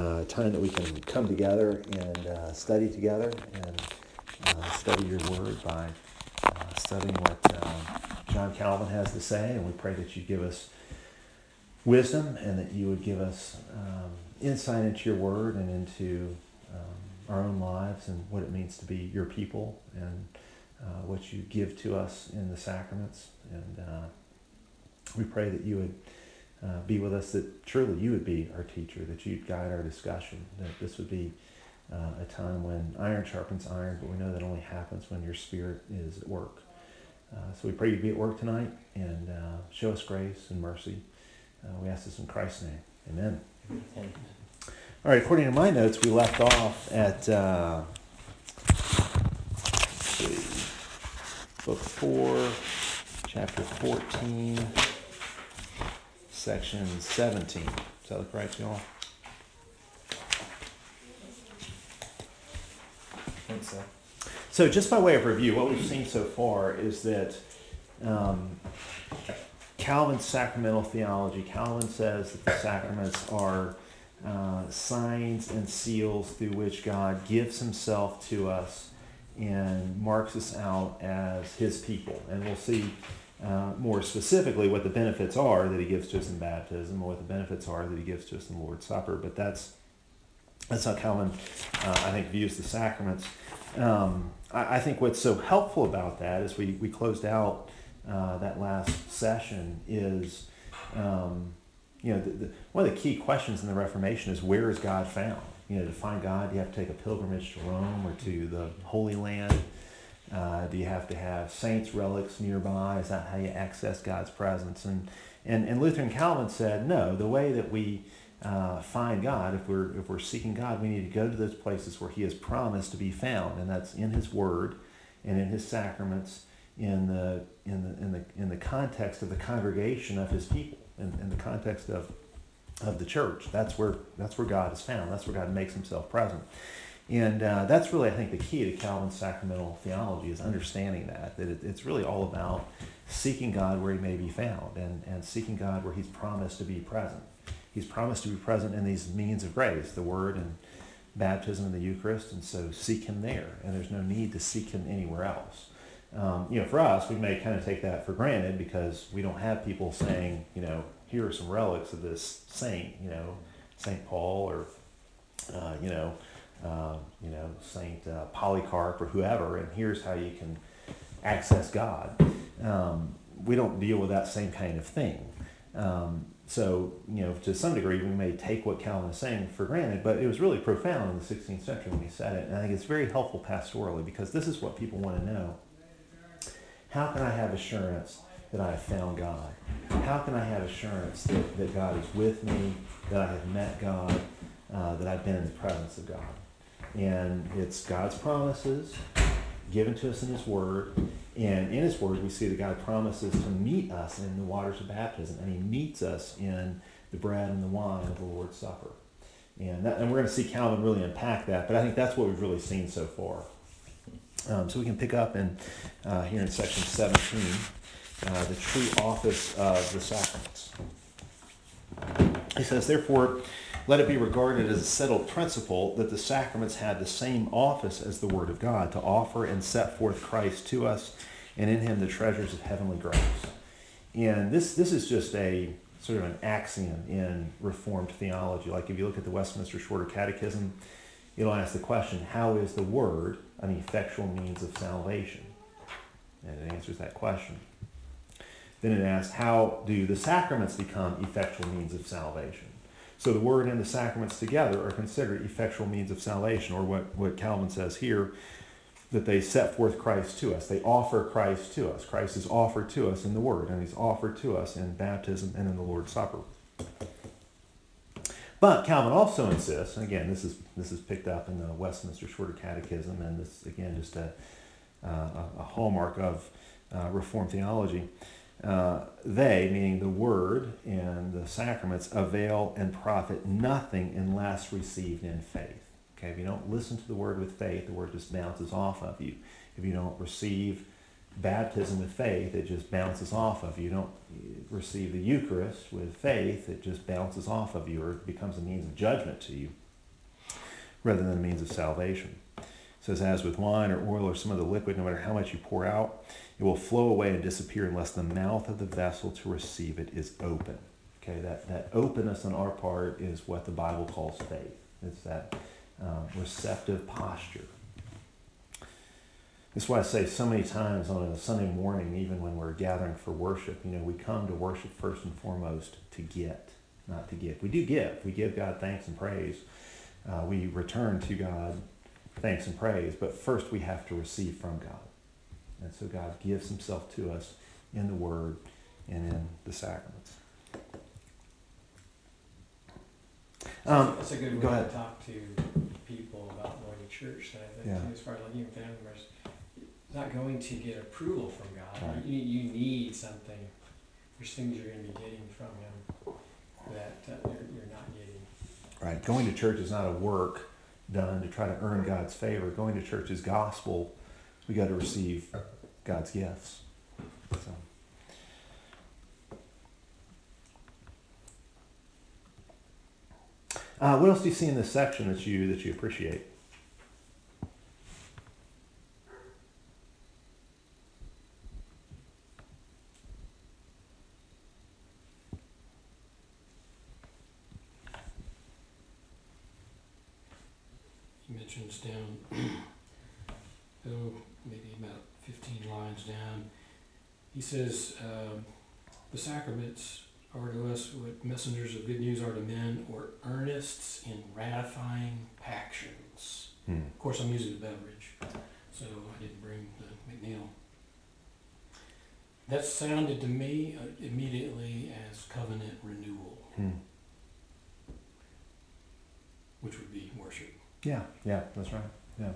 time that we can come together and study together and study your word by studying what John Calvin has to say. And we pray that you give us wisdom and that you would give us insight into your word and into our own lives and what it means to be your people and what you give to us in the sacraments. And we pray that you would be with us, that truly you would be our teacher, that you'd guide our discussion, that this would be a time when iron sharpens iron, but we know that only happens when your Spirit is at work. So we pray you'd be at work tonight and show us grace and mercy. We ask this in Christ's name. Amen. Amen. All right, according to my notes, we left off at book 4, chapter 14, section 17. Does that look right to you all? I think so. So just by way of review, what we've seen so far is that Calvin's sacramental theology, Calvin says that the sacraments are signs and seals through which God gives himself to us and marks us out as his people. And we'll see more specifically what the benefits are that he gives to us in baptism, or what the benefits are that he gives to us in the Lord's Supper. But that's how Calvin, I think, views the sacraments. I think what's so helpful about that, as we closed out that last session, is one of the key questions in the Reformation is, where is God found? To find God, you have to take a pilgrimage to Rome or to the Holy Land. Do you have to have saints' relics nearby? Is that how you access God's presence? And Luther and Calvin said, no, the way that we find God, if we're seeking God, we need to go to those places where he has promised to be found, and that's in his word and in his sacraments, in the context of the congregation of his people, in the context of the church. That's where God is found. That's where God makes himself present. And that's really, I think, the key to Calvin's sacramental theology, is understanding that it's really all about seeking God where he may be found, and seeking God where he's promised to be present. He's promised to be present in these means of grace, the Word and baptism and the Eucharist, and so seek him there. And there's no need to seek him anywhere else. For us, we may kind of take that for granted because we don't have people saying, here are some relics of this saint, St. Paul or, St. Polycarp or whoever, and here's how you can access God. We don't deal with that same kind of thing. So, to some degree, we may take what Calvin is saying for granted, but it was really profound in the 16th century when he said it. And I think it's very helpful pastorally, because this is what people want to know. How can I have assurance that I have found God? How can I have assurance that God is with me, that I have met God, that I've been in the presence of God? And it's God's promises given to us in his word. And in his word, we see that God promises to meet us in the waters of baptism, and he meets us in the bread and the wine of the Lord's Supper. And we're going to see Calvin really unpack that, but I think that's what we've really seen so far. So we can pick up here in section 17, the true office of the sacraments. He says, therefore, let it be regarded as a settled principle that the sacraments have the same office as the Word of God, to offer and set forth Christ to us, and in him the treasures of heavenly grace. And this is just a sort of an axiom in Reformed theology. Like if you look at the Westminster Shorter Catechism, it'll ask the question, how is the Word an effectual means of salvation? And it answers that question. Then it asks, how do the sacraments become effectual means of salvation? So the Word and the sacraments together are considered effectual means of salvation, or what Calvin says here, that they set forth Christ to us. They offer Christ to us. Christ is offered to us in the Word, and he's offered to us in baptism and in the Lord's Supper. But Calvin also insists, and again, this is picked up in the Westminster Shorter Catechism, and this, again, just a hallmark of Reformed theology. They, meaning the Word and the sacraments, avail and profit nothing unless received in faith. Okay, if you don't listen to the Word with faith, the Word just bounces off of you. If you don't receive baptism with faith, it just bounces off of you. You don't receive the Eucharist with faith, it just bounces off of you, or it becomes a means of judgment to you. rather than a means of salvation. It says, as with wine or oil or some other liquid, no matter how much you pour out, it will flow away and disappear unless the mouth of the vessel to receive it is open. Okay, that openness on our part is what the Bible calls faith. It's that receptive posture. That's why I say so many times on a Sunday morning, even when we're gathering for worship, we come to worship first and foremost to get, not to give. We do give. We give God thanks and praise. We return to God thanks and praise, but first we have to receive from God. And so God gives himself to us in the Word and in the sacraments. That's a good way go ahead. to talk to people about going to church. I think as far as like even family members, not going to get approval from God. Right. You need something. There's things you're going to be getting from Him that you're not getting. Right. Going to church is not a work done to try to earn God's favor. Going to church is gospel. We got to receive God's gifts. So. What else do you see in this section that you appreciate? He mentions down, maybe about 15 lines down, he says, the sacraments are to us what messengers of good news are to men, or earnests in ratifying pactions. Of course, I'm using a beverage, so I didn't bring the McNeil. That sounded to me immediately as covenant renewal, which would be worship. Yeah, that's right.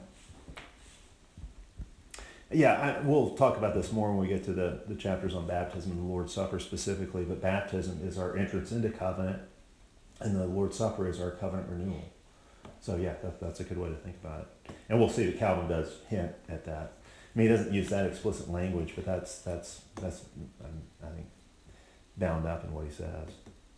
Yeah, we'll talk about this more when we get to the chapters on baptism and the Lord's Supper specifically, but baptism is our entrance into covenant, and the Lord's Supper is our covenant renewal. So yeah, that's a good way to think about it. And we'll see that Calvin does hint at that. I mean, he doesn't use that explicit language, but that's I think, bound up in what he says.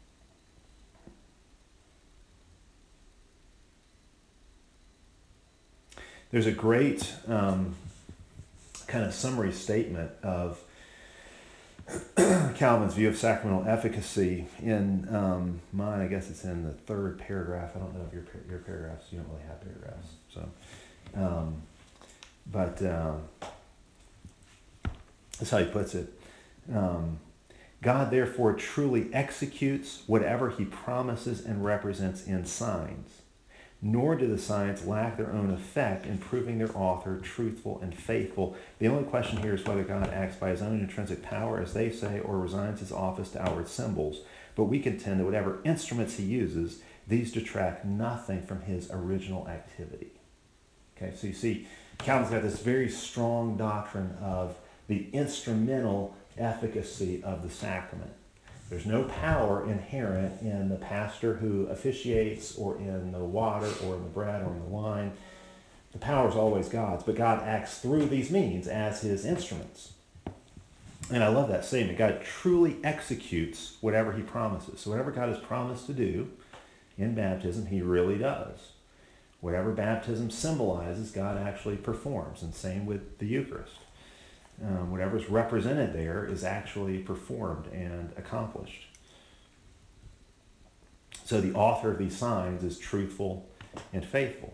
There's a great kind of summary statement of Calvin's view of sacramental efficacy in mine. I guess it's in the third paragraph. I don't know if your paragraphs, you don't really have paragraphs. So, that's how he puts it. God therefore truly executes whatever he promises and represents in signs. Nor do the signs lack their own effect in proving their author truthful and faithful. The only question here is whether God acts by his own intrinsic power, as they say, or resigns his office to outward symbols. But we contend that whatever instruments he uses, these detract nothing from his original activity. Okay, so you see, Calvin's got this very strong doctrine of the instrumental efficacy of the sacrament. There's no power inherent in the pastor who officiates, or in the water, or in the bread, or in the wine. The power is always God's, but God acts through these means as his instruments. And I love that statement. God truly executes whatever he promises. So whatever God has promised to do in baptism, he really does. Whatever baptism symbolizes, God actually performs. And same with the Eucharist. Whatever's represented there is actually performed and accomplished. So the author of these signs is truthful and faithful.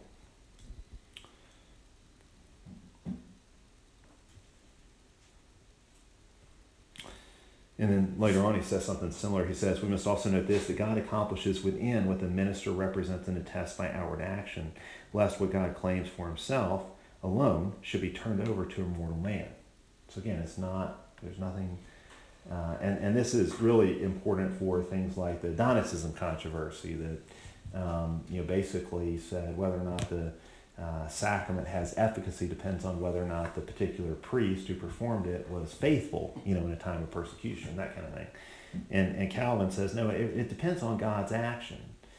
And then later on he says something similar. He says, we must also note this, that God accomplishes within what the minister represents and attests by outward action, lest what God claims for himself alone should be turned over to a mortal man. So again, there's nothing, and this is really important for things like the Donaticism controversy that, basically said whether or not the sacrament has efficacy depends on whether or not the particular priest who performed it was faithful, in a time of persecution, that kind of thing. And Calvin says, no, it depends on God's action.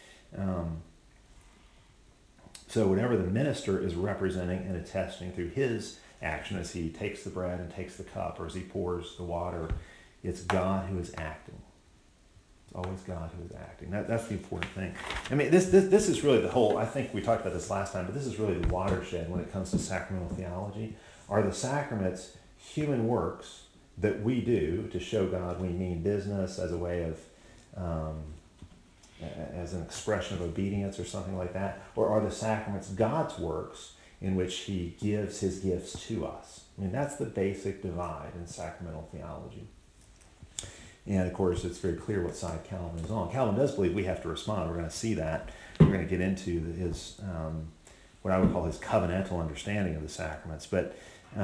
So whatever the minister is representing and attesting through his action, as he takes the bread and takes the cup, or as he pours the water, it's God who is acting. Always God who is acting. That's the important thing. I mean, this is really the whole, I think we talked about this last time, but this is really the watershed when it comes to sacramental theology. Are the sacraments human works that we do to show God we mean business as a way of, as an expression of obedience or something like that? Or are the sacraments God's works in which he gives his gifts to us? I mean, that's the basic divide in sacramental theology. And of course, it's very clear what side Calvin is on. Calvin does believe we have to respond. We're going to see that. We're going to get into his, what I would call his covenantal understanding of the sacraments. But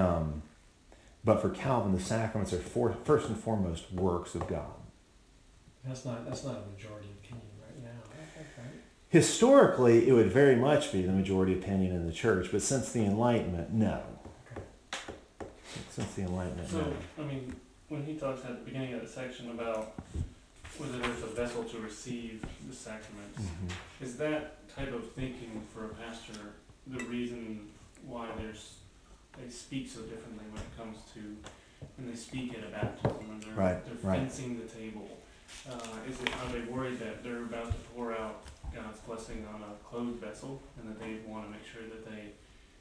for Calvin, the sacraments are first and foremost works of God. That's not a majority opinion right now, I think, right? Historically, it would very much be the majority opinion in the church, but since the Enlightenment, no. Okay. Since the Enlightenment, So, no. I mean, when he talks at the beginning of the section about whether there's a vessel to receive the sacraments, Mm-hmm. is that type of thinking for a pastor the reason why they speak so differently when it comes to when they speak at a baptism and they're Right. fencing the table? Are they worried that they're about to pour out God's blessing on a closed vessel, and that they want to make sure that they,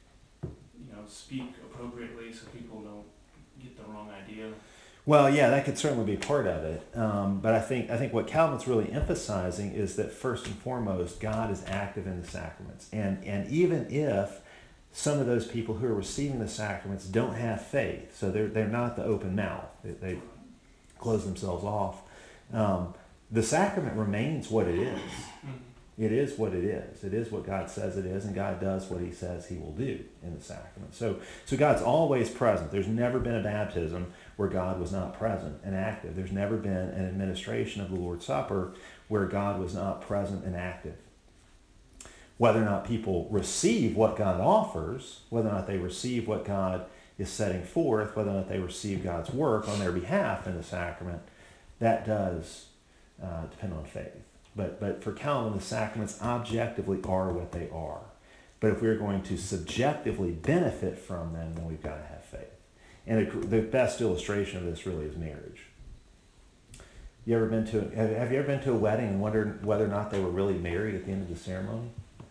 speak appropriately so people don't get the wrong idea? Well, yeah, that could certainly be part of it. But I think what Calvin's really emphasizing is that first and foremost, God is active in the sacraments. And even if some of those people who are receiving the sacraments don't have faith, so they're not the open mouth, they close themselves off, the sacrament remains what it is. It is what it is. It is what God says it is, and God does what he says he will do in the sacrament. So God's always present. There's never been a baptism where God was not present and active. There's never been an administration of the Lord's Supper where God was not present and active. Whether or not people receive what God offers, whether or not they receive what God is setting forth, whether or not they receive God's work on their behalf in the sacrament, that does depend on faith. But for Calvin, the sacraments objectively are what they are. But if we're going to subjectively benefit from them, then we've got to have faith. And the best illustration of this really is marriage. Have you ever been to a wedding and wondered whether or not they were really married at the end of the ceremony?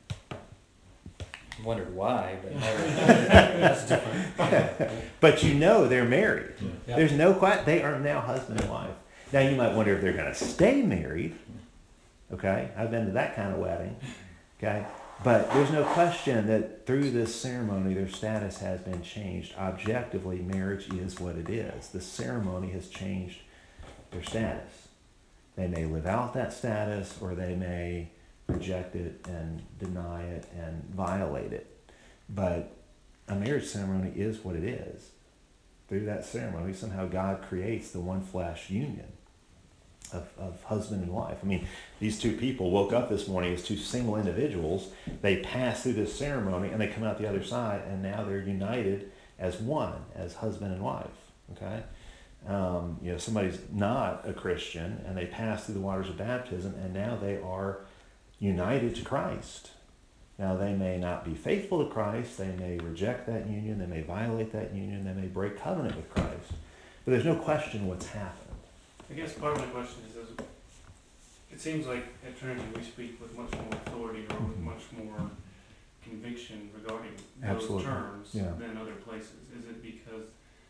Wondered why, but never. That's different. But they're married. Yeah. There's no question. They are now husband and wife. Now you might wonder if they're going to stay married. Okay, I've been to that kind of wedding. Okay, but there's no question that through this ceremony, their status has been changed. Objectively, marriage is what it is. The ceremony has changed their status. They may live out that status, or they may reject it and deny it and violate it. But a marriage ceremony is what it is. Through that ceremony, somehow God creates the one flesh union of husband and wife. I mean, these two people woke up this morning as two single individuals. They pass through this ceremony and they come out the other side, and now they're united as one, as husband and wife. Okay? Somebody's not a Christian and they pass through the waters of baptism, and now they are united to Christ. Now, they may not be faithful to Christ. They may reject that union. They may violate that union. They may break covenant with Christ. But there's no question what's happened. I guess part of my question is it seems like at Trinity we speak with much more authority or with much more conviction regarding those Absolutely. terms Yeah. than other places. Is it because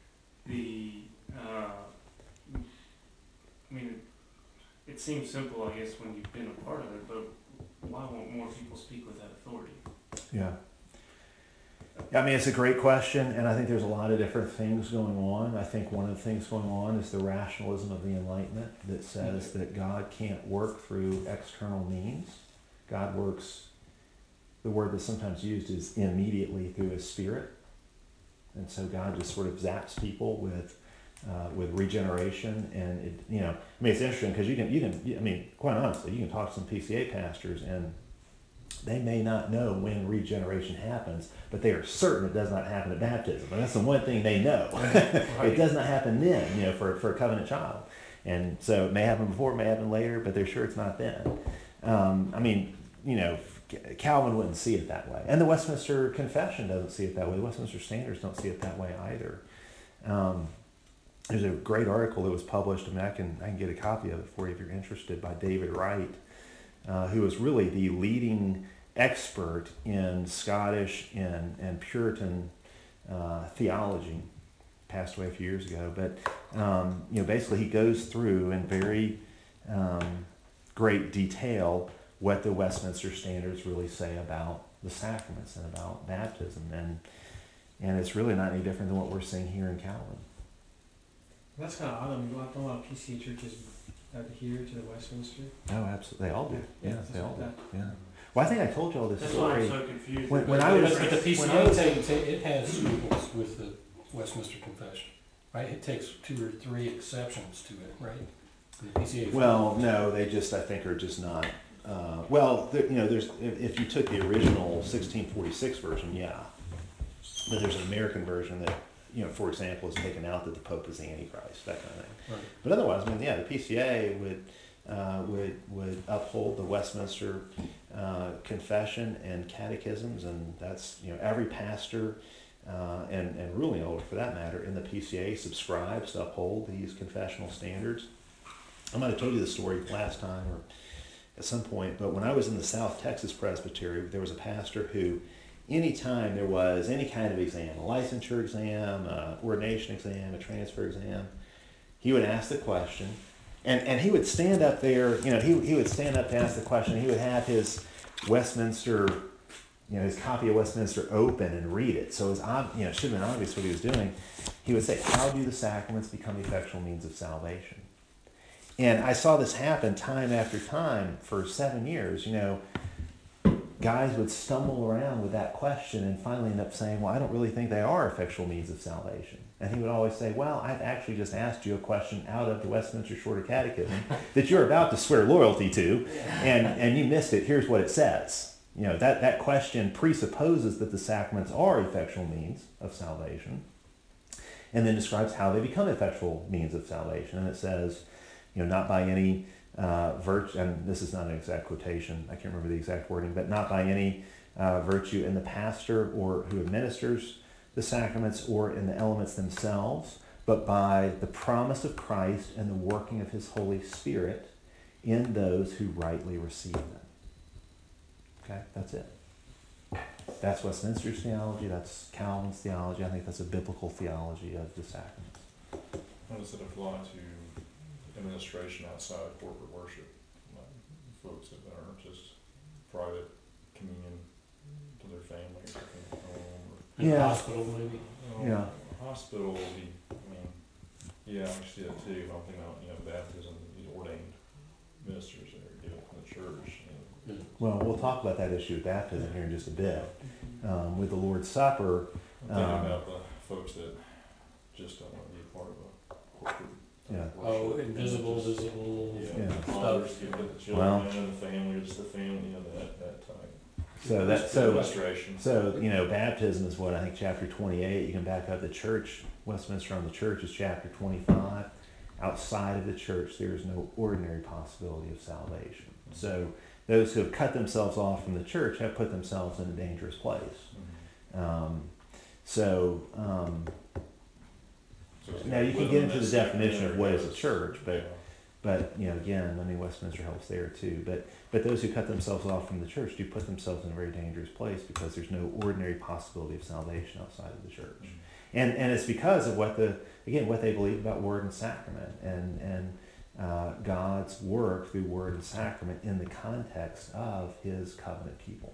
it seems simple, I guess, when you've been a part of it, but why won't more people speak with that authority? Yeah. I mean, it's a great question, and I think there's a lot of different things going on. I think one of the things going on is the rationalism of the Enlightenment that says that God can't work through external means. God works, the word that's sometimes used is immediately through his Spirit. And so God just sort of zaps people with regeneration, and it's interesting because quite honestly, you can talk to some PCA pastors and they may not know when regeneration happens, but they are certain it does not happen at baptism. And that's the one thing they know. It does not happen then, for a covenant child. And so it may happen before, it may happen later, but they're sure it's not then. Calvin wouldn't see it that way. And the Westminster Confession doesn't see it that way. The Westminster Standards don't see it that way either. there's a great article that was published. I mean, I can get a copy of it for you if you're interested, by David Wright, who was really the leading expert in Scottish and Puritan theology. Passed away a few years ago, but basically he goes through in very great detail what the Westminster Standards really say about the sacraments and about baptism, and it's really not any different than what we're seeing here in Calvin. That's kind of odd. I mean, a lot of PCA churches adhere to the Westminster. Oh, absolutely, they all do. Yeah, they all do. That. Yeah. Well, I think I told you all this That's why I'm story. so confused. When I was- But the when I was- PCA, it has scruples with the Westminster Confession, right? It takes 2 or 3 exceptions to it, right? And the PCA. Well, no, they just, I think, are just not. There's if you took the original 1646 version, yeah, but there's an American version that, for example, is taken out that the Pope is the Antichrist, that kind of thing. Right. But otherwise, I mean, yeah, the PCA would uphold the Westminster Confession and catechisms, and that's every pastor and ruling elder, for that matter, in the PCA subscribes to uphold these confessional standards. I might have told you the story last time or at some point, but when I was in the South Texas Presbytery, there was a pastor who, anytime there was any kind of exam, a licensure exam, a ordination exam, a transfer exam, he would ask the question, and he would stand up there, he would stand up to ask the question. He would have his Westminster, his copy of Westminster open and read it. So it should have been obvious what he was doing. He would say, "How do the sacraments become effectual means of salvation?" And I saw this happen time after time for 7 years. Guys would stumble around with that question and finally end up saying, "Well, I don't really think they are effectual means of salvation." And he would always say, "Well, I've actually just asked you a question out of the Westminster Shorter Catechism that you're about to swear loyalty to, and you missed it. Here's what it says." That question presupposes that the sacraments are effectual means of salvation, and then describes how they become effectual means of salvation. And it says, not by any virtue, and this is not an exact quotation, I can't remember the exact wording, but not by any virtue in the pastor or who administers the sacraments or in the elements themselves, but by the promise of Christ and the working of his Holy Spirit in those who rightly receive them. Okay, that's it. That's Westminster's theology, that's Calvin's theology. I think that's a biblical theology of the sacraments. How does it apply to administration outside of corporate worship? Like folks that are just private communion to their family or something at home? In the Yeah. hospital, maybe. Yeah. Hospital will be, I see that too. I'm thinking about, baptism, these ordained ministers that are given from the church. Well, we'll talk about that issue of baptism here in just a bit. With the Lord's Supper, I'm thinking about the folks that just don't want to be a part of a corporate Yeah. Oh, invisible, visible. Yeah. Yeah. Fathers give to the children and the family, or just the family, that type. administration. So, Baptism is what I think chapter 28. You can back up the church. Westminster on the church is chapter 25. Outside of the church, there is no ordinary possibility of salvation. So those who have cut themselves off from the church have put themselves in a dangerous place. so Now you can get into the definition of what is a church, yeah. but again, Westminster helps there too. But those who cut themselves off from the church do put themselves in a very dangerous place because there's no ordinary possibility of salvation outside of the church. And it's because of what they believe about word and sacrament and God's work through word and sacrament in the context of his covenant people.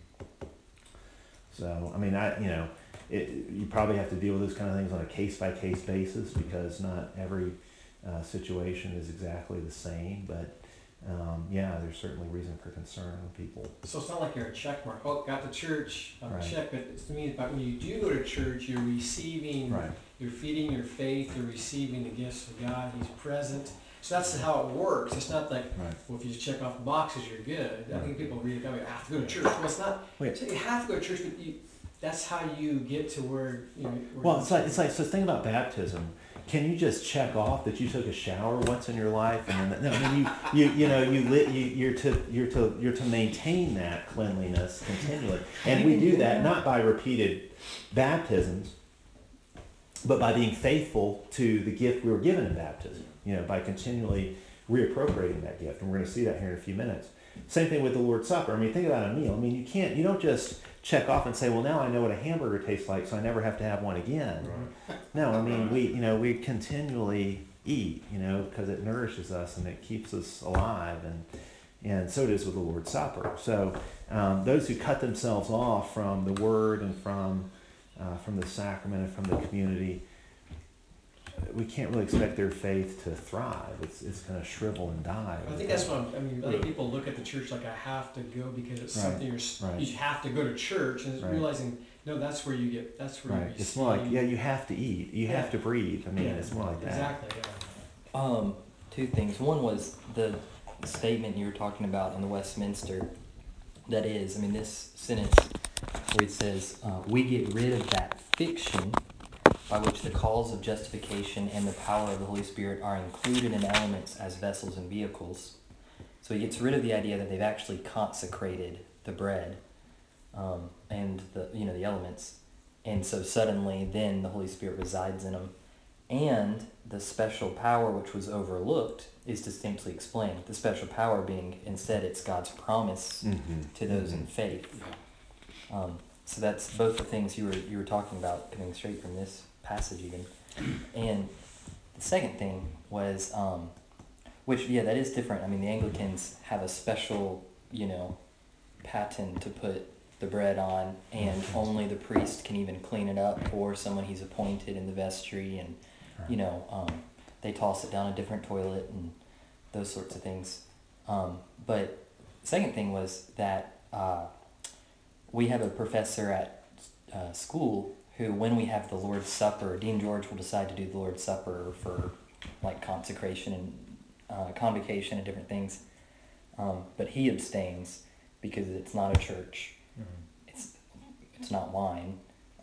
So, you probably have to deal with those kind of things on a case-by-case basis because not every situation is exactly the same, but there's certainly reason for concern with people. So it's not like you're a check mark. Oh, got the church, Right. check. But it's to me about when you do go to church, you're receiving, Right. you're feeding your faith, you're receiving the gifts of God. He's present. So that's how it works. It's not like, Right. well, if you just check off the boxes, you're good. I think Right. people read it, I have to go to church. Well, it's not. Wait. So you have to go to church, but that's how you get to where Well, it's like so. Think about baptism. Can you just check off that you took a shower once in your life, and then you're to maintain that cleanliness continually, and we do that not by repeated baptisms, but by being faithful to the gift we were given in baptism, by continually reappropriating that gift. And we're going to see that here in a few minutes. Same thing with the Lord's Supper. I mean, think about a meal. I mean, you don't just check off and say, well, now I know what a hamburger tastes like, so I never have to have one again. Right. No, I mean, we continually eat, because it nourishes us and it keeps us alive, and so it is with the Lord's Supper. So those who cut themselves off from the Word and from the sacrament and from the community, we can't really expect their faith to thrive. It's going to shrivel and die. I think that's what other people look at the church like I have to go because it's something you have to go to church, and realizing no, that's where you get you It's more like you have to eat, you have to breathe. I mean, it's more like that. Exactly. Yeah. Two things. One was the statement you were talking about in the Westminster. That is, this sentence where it says, "We get rid of that fiction by which the calls of justification and the power of the Holy Spirit are included in elements as vessels and vehicles." So he gets rid of the idea that they've actually consecrated the bread and the elements, and so suddenly then the Holy Spirit resides in them, and the special power which was overlooked is distinctly explained. The special power being instead it's God's promise to those in faith. So that's both the things you were talking about, coming straight from this passage even. And the second thing was, that is different. The Anglicans have a special, paten to put the bread on, and only the priest can even clean it up, or someone he's appointed in the vestry, and, they toss it down a different toilet and those sorts of things. But the second thing was that we have a professor at school who, when we have the Lord's Supper, Dean George will decide to do the Lord's Supper for like consecration and convocation and different things. But he abstains because it's not a church. It's not wine.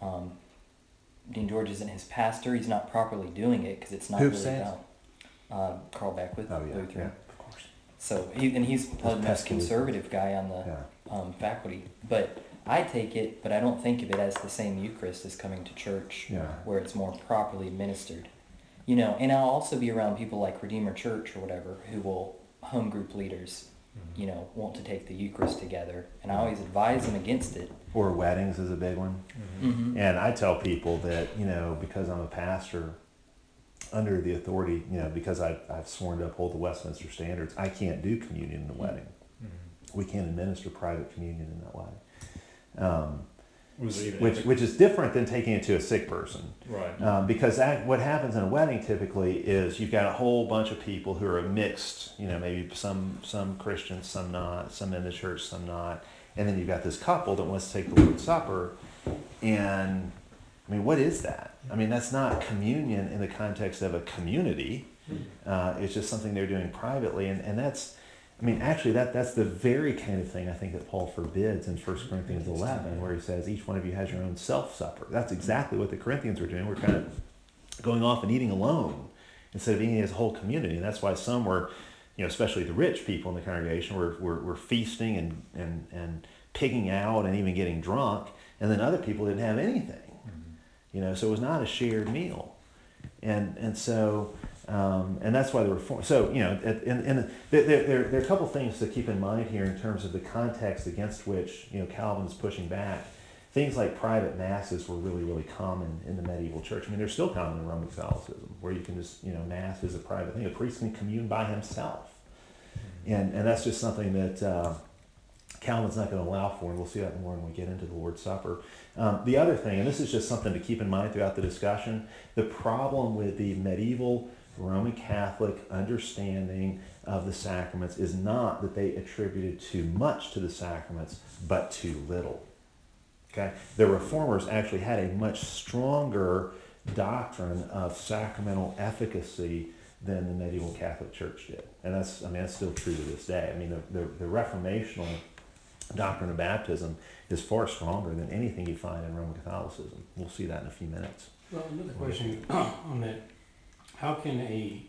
Dean George isn't his pastor. He's not properly doing it because it's not really about Carl Beckwith, Lutheran. Yeah, of course. So he's probably the most conservative guy on the faculty. But I take it, but I don't think of it as the same Eucharist as coming to church, where it's more properly administered. And I'll also be around people like Redeemer Church or whatever who will, home group leaders, want to take the Eucharist together, and I always advise them against it. Or weddings is a big one. And I tell people that, because I'm a pastor, under the authority, because I've sworn to uphold the Westminster Standards, I can't do communion in a wedding. We can't administer private communion in that way. Which is different than taking it to a sick person. Right. Because what happens in a wedding typically is you've got a whole bunch of people who are mixed, maybe some Christians, some not, some in the church, some not. And then you've got this couple that wants to take the Lord's Supper. And, what is that? That's not communion in the context of a community. It's just something they're doing privately. And that's, actually that's the very kind of thing I think that Paul forbids in 1 Corinthians 11, where he says each one of you has your own self-supper. That's exactly what the Corinthians were doing. We're kind of going off and eating alone instead of eating as a whole community. And that's why some were, especially the rich people in the congregation, were feasting and pigging out and even getting drunk. And then other people didn't have anything. So it was not a shared meal. And so... and that's why the reform. So there are a couple things to keep in mind here in terms of the context against which Calvin's pushing back. Things like private masses were really, really common in the medieval church. They're still common in Roman Catholicism, where you can just mass is a private thing. A priest can commune by himself, and that's just something that Calvin's not going to allow for, and we'll see that more when we get into the Lord's Supper. The other thing, and this is just something to keep in mind throughout the discussion, the problem with the medieval Roman Catholic understanding of the sacraments is not that they attributed too much to the sacraments, but too little. Okay? The Reformers actually had a much stronger doctrine of sacramental efficacy than the medieval Catholic Church did. And that's still true to this day. The Reformational doctrine of baptism is far stronger than anything you find in Roman Catholicism. We'll see that in a few minutes. Well, another question on that. How can a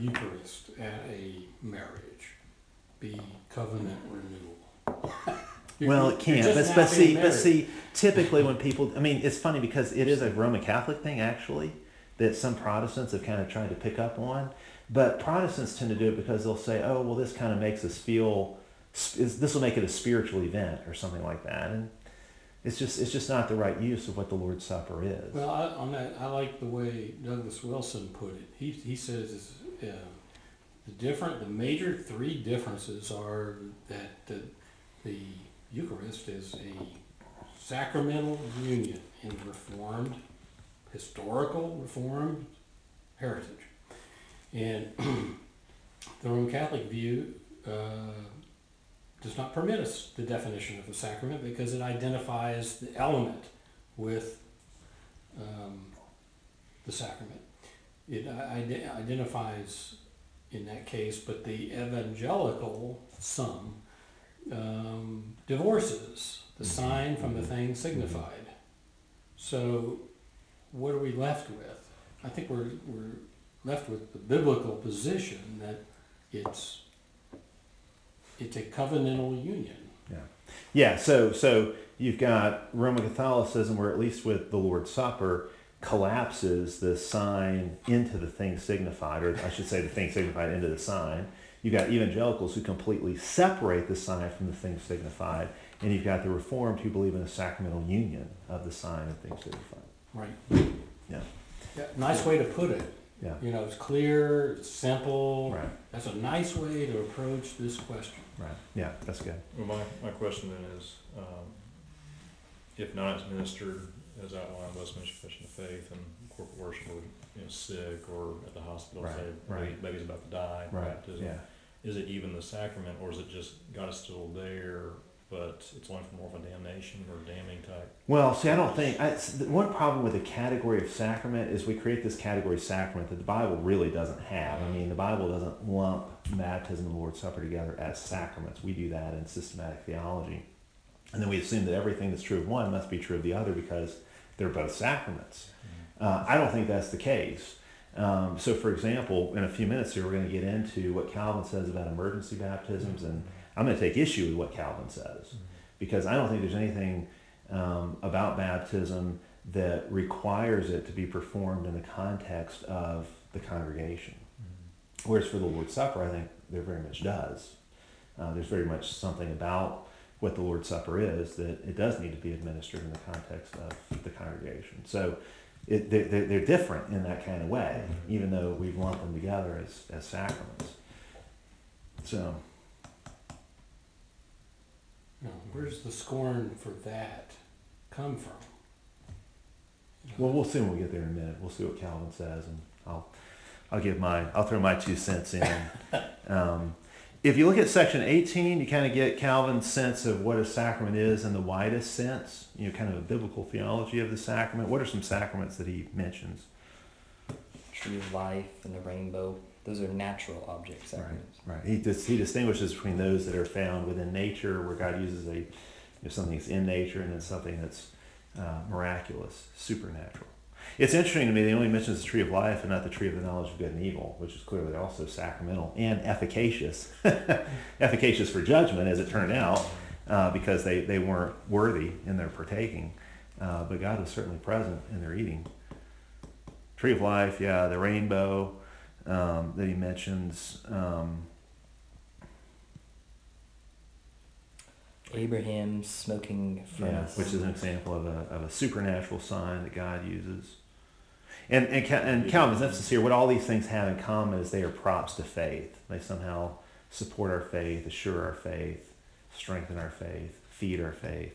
Eucharist at a marriage be covenant renewal? Well, it you're can, just but now being married. see, typically when people, I mean, it's funny because it is a Roman Catholic thing actually that some Protestants have kind of tried to pick up on, but Protestants tend to do it because they'll say, oh, well, this kind of makes us feel, this will make it a spiritual event or something like that, and it's just not the right use of what the Lord's Supper is. Well, on that, I like the way Douglas Wilson put it. He says the major three differences are that the Eucharist is a sacramental union in Reformed, historical Reformed heritage, and the Roman Catholic view does not permit us the definition of the sacrament because it identifies the element with the sacrament. It identifies in that case, but the evangelical some divorces the sign from the thing signified. So what are we left with? I think we're left with the biblical position that it's a covenantal union. Yeah, so you've got Roman Catholicism, where at least with the Lord's Supper, collapses the sign into the thing signified, or I should say the thing signified into the sign. You've got evangelicals who completely separate the sign from the thing signified, and you've got the Reformed who believe in a sacramental union of the sign and thing signified. Right. Yeah. Nice way to put it. Yeah. You know, it's clear, it's simple. Right. That's a nice way to approach this question. Right. Yeah, that's good. Well, my question then is, if not administered as outlined in Westminster Confession of Faith and corporate worship, or sick or at the hospital, Right, say right. baby's about to die, Right. baptism, Yeah. is it even the sacrament, or is it just God is still there, but it's only for more of a damnation or damning type? Well, see, I don't think one problem with the category of sacrament is we create this category of sacrament that the Bible really doesn't have. I mean, the Bible doesn't lump baptism and the Lord's Supper together as sacraments. We do that in systematic theology, and then we assume that everything that's true of one must be true of the other because they're both sacraments. I don't think that's the case. So, for example, in a few minutes here, we're going to get into what Calvin says about emergency baptisms, and I'm going to take issue with what Calvin says because I don't think there's anything about baptism that requires it to be performed in the context of the congregation. Whereas for the Lord's Supper, I think there very much does. There's very much something about what the Lord's Supper is that it does need to be administered in the context of the congregation. So they're different in that kind of way, even though we've lumped them together as sacraments. So. You know, where's the scorn for that come from? Well, we'll see when we get there in a minute. We'll see what Calvin says, and I'll throw my 2 cents in. If you look at section 18, you kind of get Calvin's sense of what a sacrament is in the widest sense, kind of a biblical theology of the sacrament. What are some sacraments that he mentions? Tree of life and the rainbow. Those are natural object sacraments. Right. He distinguishes between those that are found within nature, where God uses something that's in nature, and then something that's miraculous, supernatural. It's interesting to me that he only mentions the tree of life and not the tree of the knowledge of good and evil, which is clearly also sacramental and efficacious. Efficacious for judgment, as it turned out, because they weren't worthy in their partaking. But God was certainly present in their eating. Tree of life, yeah, the rainbow that he mentions. Abraham's smoking furnace. Which is an example of a supernatural sign that God uses. And Calvin's emphasis here, what all these things have in common is they are props to faith. They somehow support our faith, assure our faith, strengthen our faith, feed our faith.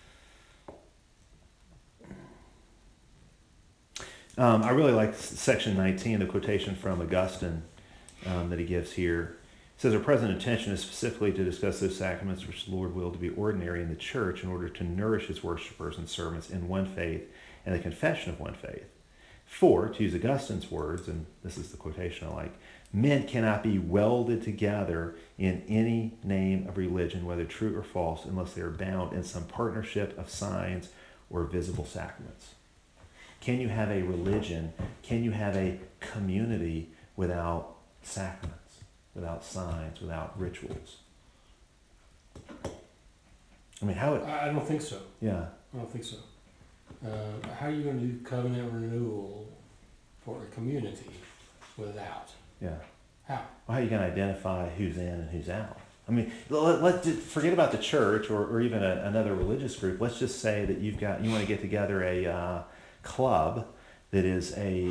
I really like section 19, the quotation from Augustine that he gives here. It says, our present intention is specifically to discuss those sacraments which the Lord willed to be ordinary in the church in order to nourish his worshipers and servants in one faith and the confession of one faith. For, to use Augustine's words, and this is the quotation I like, men cannot be welded together in any name of religion, whether true or false, unless they are bound in some partnership of signs or visible sacraments. Can you have a religion, can you have a community without sacraments, without signs, without rituals? I mean, how? I don't think so. Yeah. I don't think so. How are you going to do covenant renewal for a community without? Yeah. How? Well, how are you going to identify who's in and who's out? I mean, let's forget about the church or even another religious group. Let's just say that you want to get together a club that is a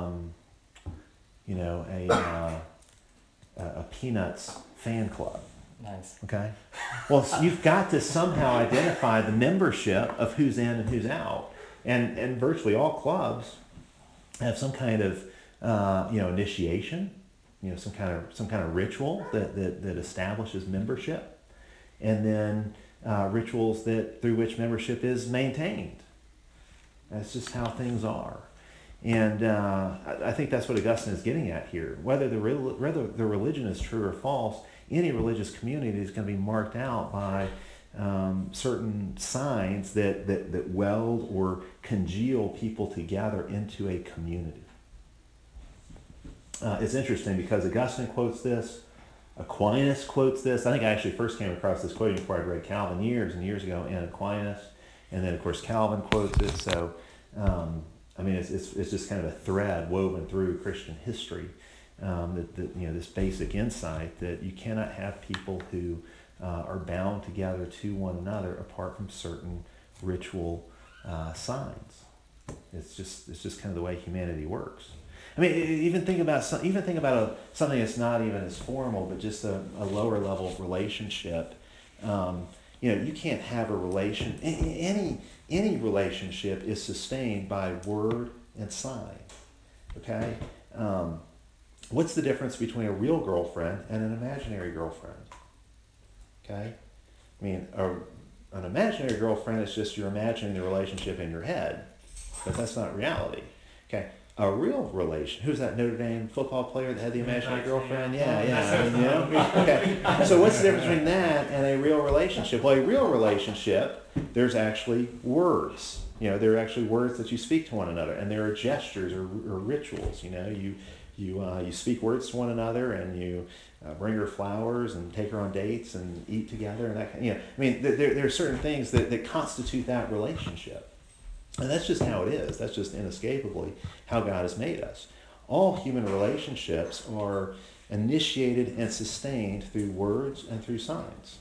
Peanuts fan club. Nice. Okay. Well, you've got to somehow identify the membership of who's in and who's out, and virtually all clubs have some kind of initiation, some kind of ritual that establishes membership, and then rituals through which membership is maintained. That's just how things are. And I think that's what Augustine is getting at here. Whether the religion is true or false, any religious community is going to be marked out by certain signs that weld or congeal people together into a community. It's interesting because Augustine quotes this, Aquinas quotes this. I think I actually first came across this quoting before I read Calvin years and years ago in Aquinas, and then of course Calvin quotes it. So it's just kind of a thread woven through Christian history. This basic insight that you cannot have people who are bound together to one another apart from certain ritual signs. It's just kind of the way humanity works. I mean, even think about something something that's not even as formal, but just a lower level relationship. You can't have a relation. Any relationship is sustained by word and sign. Okay. What's the difference between a real girlfriend and an imaginary girlfriend? Okay? I mean, an imaginary girlfriend is just you're imagining the relationship in your head, but that's not reality. Okay? A real relation, who's that Notre Dame football player that had the imaginary girlfriend? Yeah. Okay. So what's the difference between that and a real relationship? Well, a real relationship, there's actually words. There are actually words that you speak to one another, and there are gestures or rituals. You speak words to one another, and you bring her flowers and take her on dates and eat together, and that kind. There are certain things that constitute that relationship, and that's just how it is. That's just inescapably how God has made us. All human relationships are initiated and sustained through words and through signs,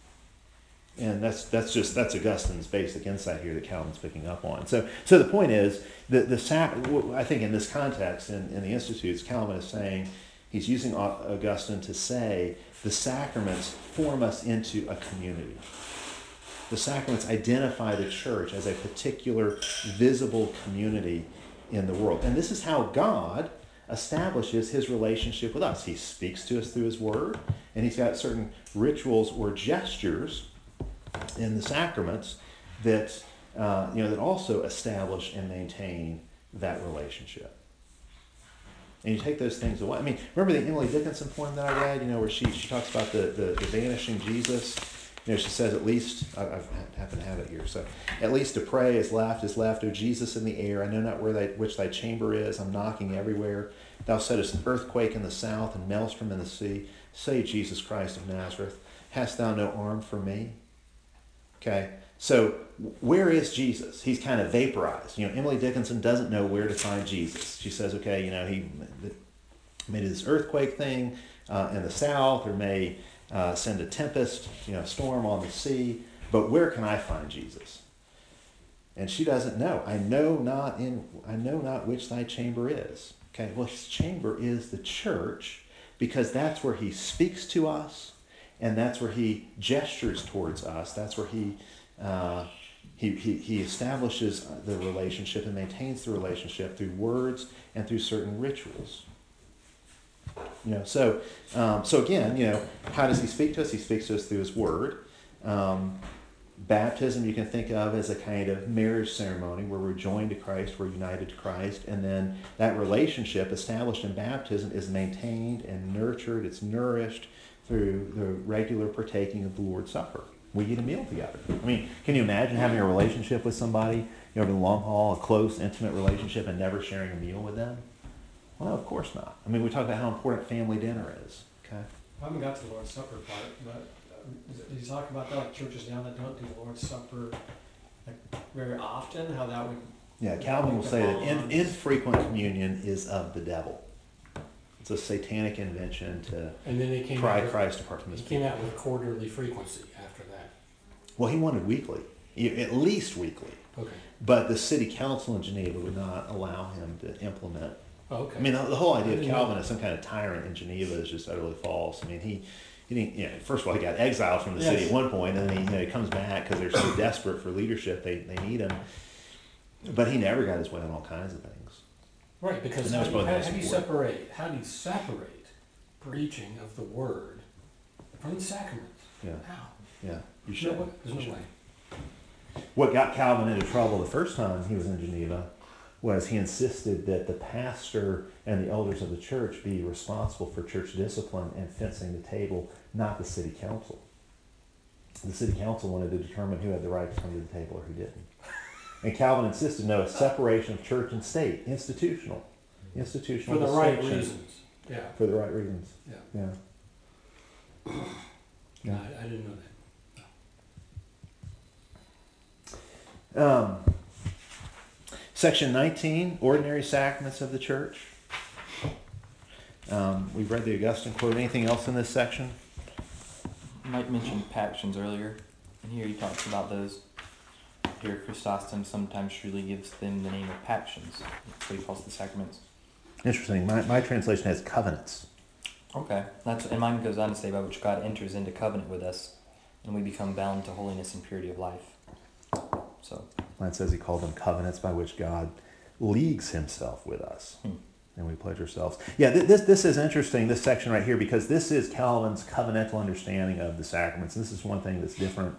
and that's Augustine's basic insight here that Calvin's picking up on. So the point is that I think in this context in the Institutes, Calvin is saying he's using Augustine to say the sacraments form us into a community. The sacraments identify the church as a particular visible community in the world, and this is how God establishes his relationship with us. He speaks to us through his word, and he's got certain rituals or gestures in the sacraments that that also establish and maintain that relationship. And you take those things away. I mean, remember the Emily Dickinson poem that I read? Where she talks about the vanishing Jesus. She says, at least I happen to have it here. So, at least to pray is left, O Jesus in the air. I know not which thy chamber is. I'm knocking everywhere. Thou settest an earthquake in the south and maelstrom in the sea. Say, Jesus Christ of Nazareth, hast thou no arm for me? Okay, so where is Jesus? He's kind of vaporized. Emily Dickinson doesn't know where to find Jesus. She says, okay, he made this earthquake thing in the south, or may send a tempest, storm on the sea. But where can I find Jesus? And she doesn't know. I know not which thy chamber is. Okay, well, his chamber is the church, because that's where he speaks to us. And that's where he gestures towards us. That's where he establishes the relationship and maintains the relationship through words and through certain rituals. So again, how does he speak to us? He speaks to us through his word. Baptism you can think of as a kind of marriage ceremony where we're joined to Christ, we're united to Christ, and then that relationship established in baptism is maintained and nurtured, it's nourished through the regular partaking of the Lord's Supper. We eat a meal together. I mean, can you imagine having a relationship with somebody over the long haul, a close, intimate relationship, and never sharing a meal with them? Well, no, of course not. I mean, we talk about how important family dinner is. Okay. I haven't got to the Lord's Supper part, but did you talk about that, like churches now that don't do the Lord's Supper like very often, how that would, Yeah, Calvin will say that infrequent communion is of the devil. It's a satanic invention to And then they came pry out with, Christ apart from his he came people. out with quarterly frequency after that. Well, he wanted weekly, at least weekly. Okay. But the city council in Geneva would not allow him to implement. Oh, okay. I mean, the whole idea of didn't know Calvin that. as some kind of tyrant in Geneva is just utterly false. I mean, he didn't, first of all, he got exiled from the city Yes. at one point, and then he comes back because they're so desperate for leadership, they need him. But he never got his way on all kinds of things. Right, because And that how was do you, probably how do you support. separate preaching of the word from the sacraments? Yeah, How? yeah. You There's should. no way. There's You no should. way. What got Calvin into trouble the first time he was in Geneva was he insisted that the pastor and the elders of the church be responsible for church discipline and fencing the table, not the city council. The city council wanted to determine who had the right to come to the table or who didn't. And Calvin insisted, no, a separation of church and state, institutional For the right distinction. reasons. Yeah. For the right reasons. Yeah. Yeah. No, I didn't know that. Section 19, ordinary sacraments of the church. We've read the Augustine quote. Anything else in this section? Mike mentioned pactions earlier, and here he talks about those. Here, Chrysostom sometimes truly gives them the name of pactions. That's what he calls the sacraments. Interesting. My translation has covenants. Okay, and mine goes on to say by which God enters into covenant with us, and we become bound to holiness and purity of life. So Mine says he called them covenants by which God leagues himself with us. And we pledge ourselves. Yeah, this is interesting, this section right here, because this is Calvin's covenantal understanding of the sacraments. And this is one thing that's different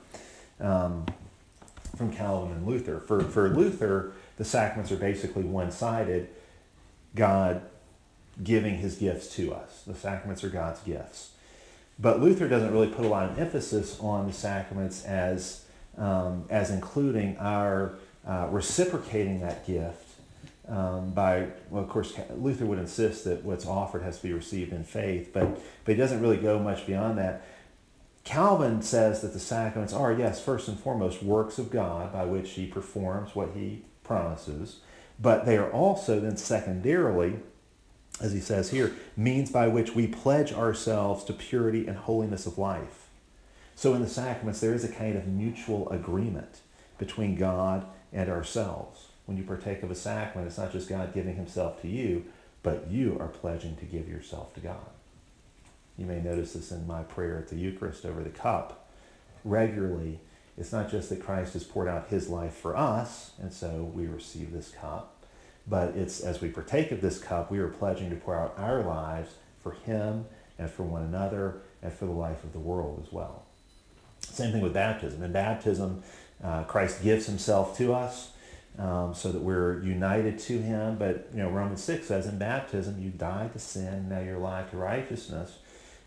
from Calvin and Luther. For Luther, the sacraments are basically one-sided. God giving his gifts to us. The sacraments are God's gifts. But Luther doesn't really put a lot of emphasis on the sacraments as including our reciprocating that gift by, well, of course, Luther would insist that what's offered has to be received in faith, but he doesn't really go much beyond that. Calvin says that the sacraments are, yes, first and foremost, works of God by which he performs what he promises, but they are also then secondarily, as he says here, means by which we pledge ourselves to purity and holiness of life. So in the sacraments, there is a kind of mutual agreement between God and ourselves. When you partake of a sacrament, it's not just God giving himself to you, but you are pledging to give yourself to God. You may notice this in my prayer at the Eucharist over the cup. Regularly, it's not just that Christ has poured out his life for us, and so we receive this cup, but it's as we partake of this cup, we are pledging to pour out our lives for him and for one another and for the life of the world as well. Same thing with baptism. In baptism, Christ gives himself to us so that we're united to him. But Romans 6 says in baptism, you died to sin, now you're alive to righteousness.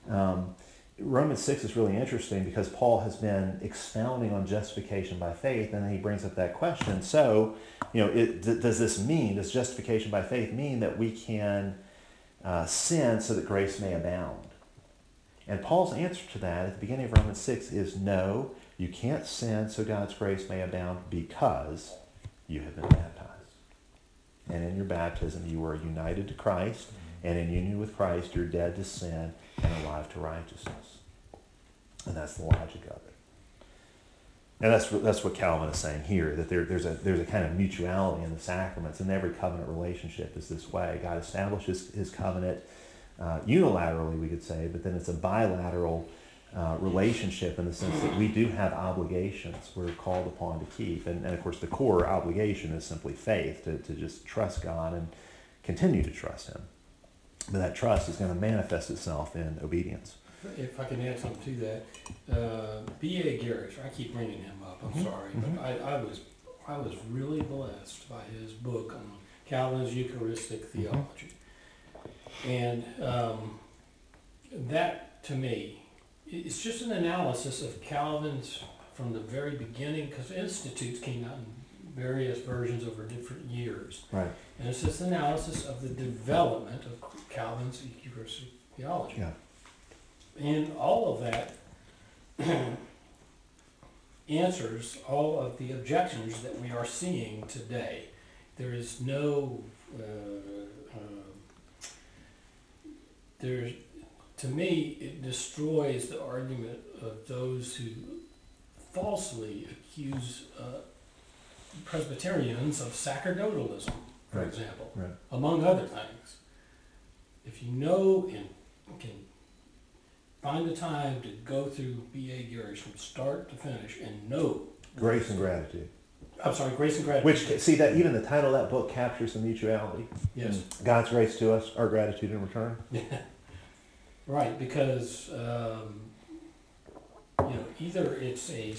Romans 6 is really interesting because Paul has been expounding on justification by faith, and then he brings up that question. So, does justification by faith mean that we can sin so that grace may abound? And Paul's answer to that at the beginning of Romans 6 is no, you can't sin so God's grace may abound because you have been baptized. And in your baptism you are united to Christ, and in union with Christ you're dead to sin and alive to righteousness. And that's the logic of it. And that's what Calvin is saying here, that there's a kind of mutuality in the sacraments, and every covenant relationship is this way. God establishes his covenant unilaterally, we could say, but then it's a bilateral relationship in the sense that we do have obligations we're called upon to keep. And of course, the core obligation is simply faith, to just trust God and continue to trust him. But that trust is going to manifest itself in obedience. If I can add something to that, B.A. Garrett, I keep bringing him up, I'm sorry, but I was really blessed by his book on Calvin's Eucharistic theology. And that, to me, it's just an analysis of Calvin's from the very beginning, because Institutes came out in various versions over different years. Right. And it's just an analysis of the development of Calvin's Eucharistic theology. Yeah. And all of that answers all of the objections that we are seeing today. There is no, there's, to me, it destroys the argument of those who falsely accuse Presbyterians of sacerdotalism, for Right. example, Right. among other things. If you know and can find the time to go through B.A. Garish from start to finish and know Grace and gratitude. I'm sorry, Grace and Gratitude. Which, see, that even the title of that book captures the mutuality. Yes. God's grace to us, our gratitude in return. Right, because either it's a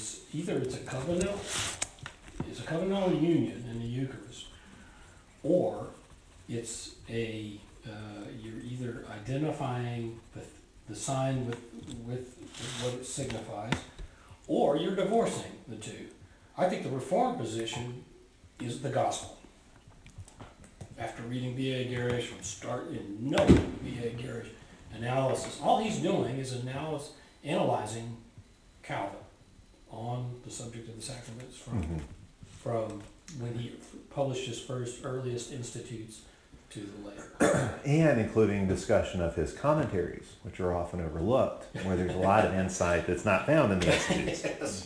covenantal union in the Eucharist, or it's you're either identifying the sign with what it signifies, or you're divorcing the two. I think the Reformed position is the gospel. After reading B.A. Garish from start and knowing B.A. Garish analysis, all he's doing is analyzing Calvin on the subject of the sacraments from when he published his earliest Institutes to the later. And including discussion of his commentaries, which are often overlooked, where there's a lot of insight that's not found in the Institutes. Yes.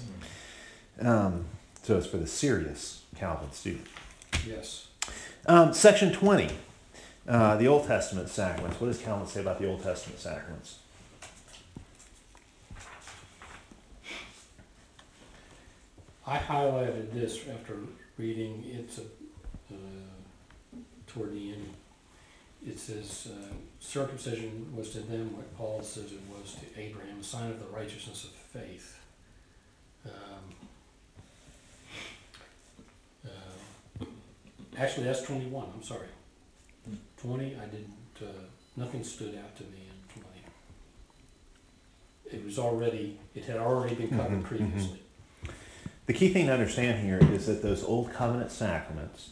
So it's for the serious Calvin student. Yes. Section 20, the Old Testament sacraments. What does Calvin say about the Old Testament sacraments? I highlighted this after reading it toward the end. It says, circumcision was to them what Paul says it was to Abraham, a sign of the righteousness of faith. Actually, that's 21, I'm sorry. 20, I didn't, nothing stood out to me in 20. It had already been covered previously. The key thing to understand here is that those Old Covenant sacraments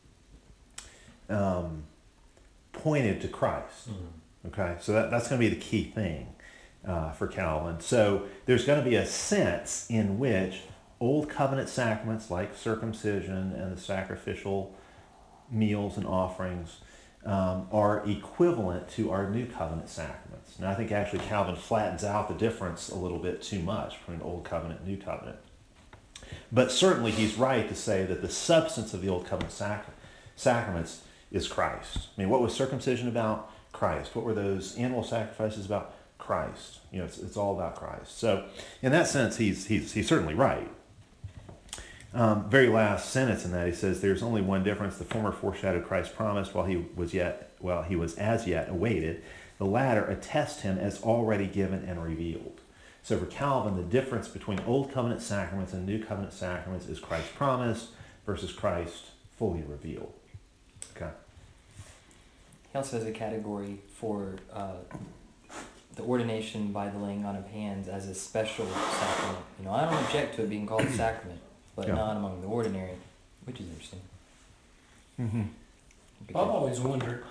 pointed to Christ. Okay, so that's going to be the key thing for Calvin. So there's going to be a sense in which Old Covenant sacraments like circumcision and the sacrificial meals and offerings are equivalent to our New Covenant sacraments. Now I think actually Calvin flattens out the difference a little bit too much between Old Covenant and New Covenant. But certainly he's right to say that the substance of the Old Covenant sacraments is Christ. I mean, what was circumcision about? Christ. What were those animal sacrifices about? Christ. You know, it's all about Christ. So in that sense, he's certainly right. Very last sentence in that, he says, "There's only one difference. The former foreshadowed Christ's promise while he was as yet awaited. The latter attests him as already given and revealed." So for Calvin, the difference between Old Covenant sacraments and New Covenant sacraments is Christ's promise versus Christ fully revealed. Okay. He also has a category for the ordination by the laying on of hands as a special sacrament. You know, I don't object to it being called a sacrament, but Yeah. not among the ordinary, which is interesting. I've always wondered,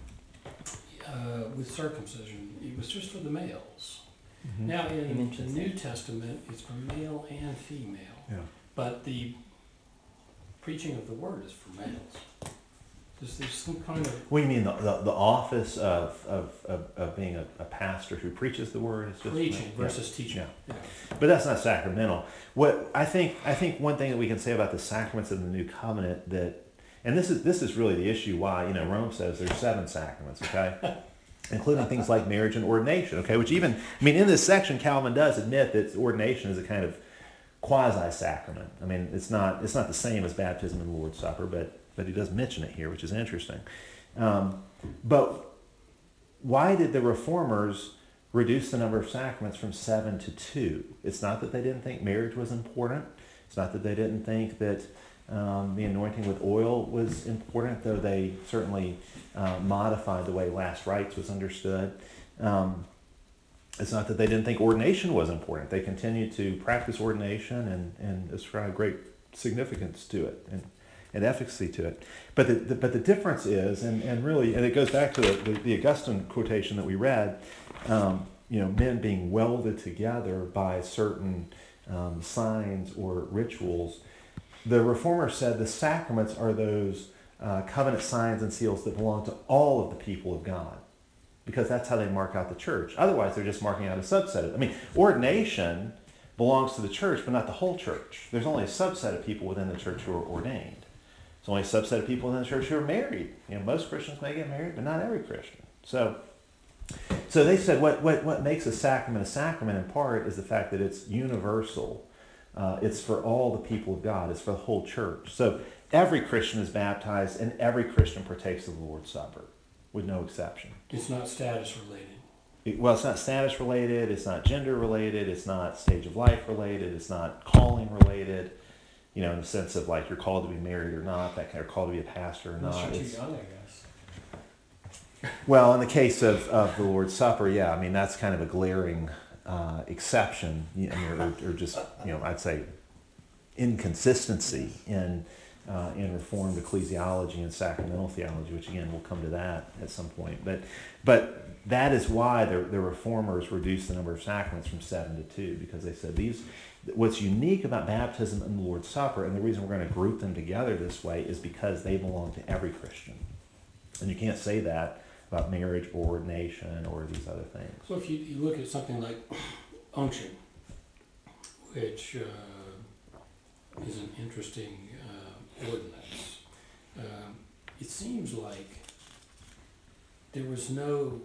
with circumcision, it was just for the males. Now He in the mentions New Testament, it's for male and female, Yeah. but the preaching of the word is for males. There's some kind of What do you mean the office of being a pastor who preaches the word is just preaching yeah. versus teaching. Yeah. Yeah. But that's not sacramental. What I think one thing that we can say about the sacraments of the New Covenant and this is really the issue why Rome says there's 7 sacraments, okay, including things like marriage and ordination, okay, which in this section Calvin does admit that ordination is a kind of quasi-sacrament. I mean, it's not the same as baptism and the Lord's Supper, but he does mention it here, which is interesting. But why did the Reformers reduce the number of sacraments from 7 to 2? It's not that they didn't think marriage was important. It's not that they didn't think that the anointing with oil was important, though they certainly modified the way last rites was understood. It's not that they didn't think ordination was important. They continued to practice ordination and ascribe great significance to it and efficacy to it. But the difference is, and it goes back to the Augustine quotation that we read, men being welded together by certain signs or rituals. The Reformers said the sacraments are those covenant signs and seals that belong to all of the people of God, because that's how they mark out the church. Otherwise, they're just marking out a subset of it. I mean, ordination belongs to the church, but not the whole church. There's only a subset of people within the church who are ordained. There's only a subset of people within the church who are married. Most Christians may get married, but not every Christian. So they said what makes a sacrament in part is the fact that it's universal. It's for all the people of God. It's for the whole church. So every Christian is baptized and every Christian partakes of the Lord's Supper, with no exception. It's not status related. It's not status related. It's not gender related. It's not stage of life related. It's not calling related. In the sense of like you're called to be married or not, that kind of called to be a pastor or Unless not. you're too young, I guess. Well, in the case of the Lord's Supper, yeah, I mean that's kind of a glaring exception, or just I'd say inconsistency in Reformed ecclesiology and sacramental theology, which again we'll come to that at some point. But that is why the Reformers reduced the number of sacraments from 7 to 2, because they said what's unique about baptism and the Lord's Supper, and the reason we're going to group them together this way, is because they belong to every Christian, and you can't say that about marriage or ordination or these other things. So if you look at something like unction, which is an interesting ordinance, it seems like there was no,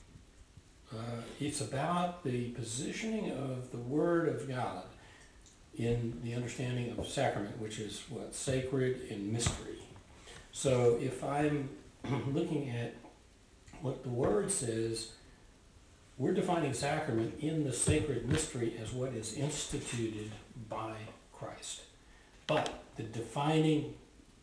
it's about the positioning of the Word of God in the understanding of sacrament, which is what? Sacred and mystery. So if I'm looking at what the Word says, we're defining sacrament in the sacred mystery as what is instituted by Christ. But the defining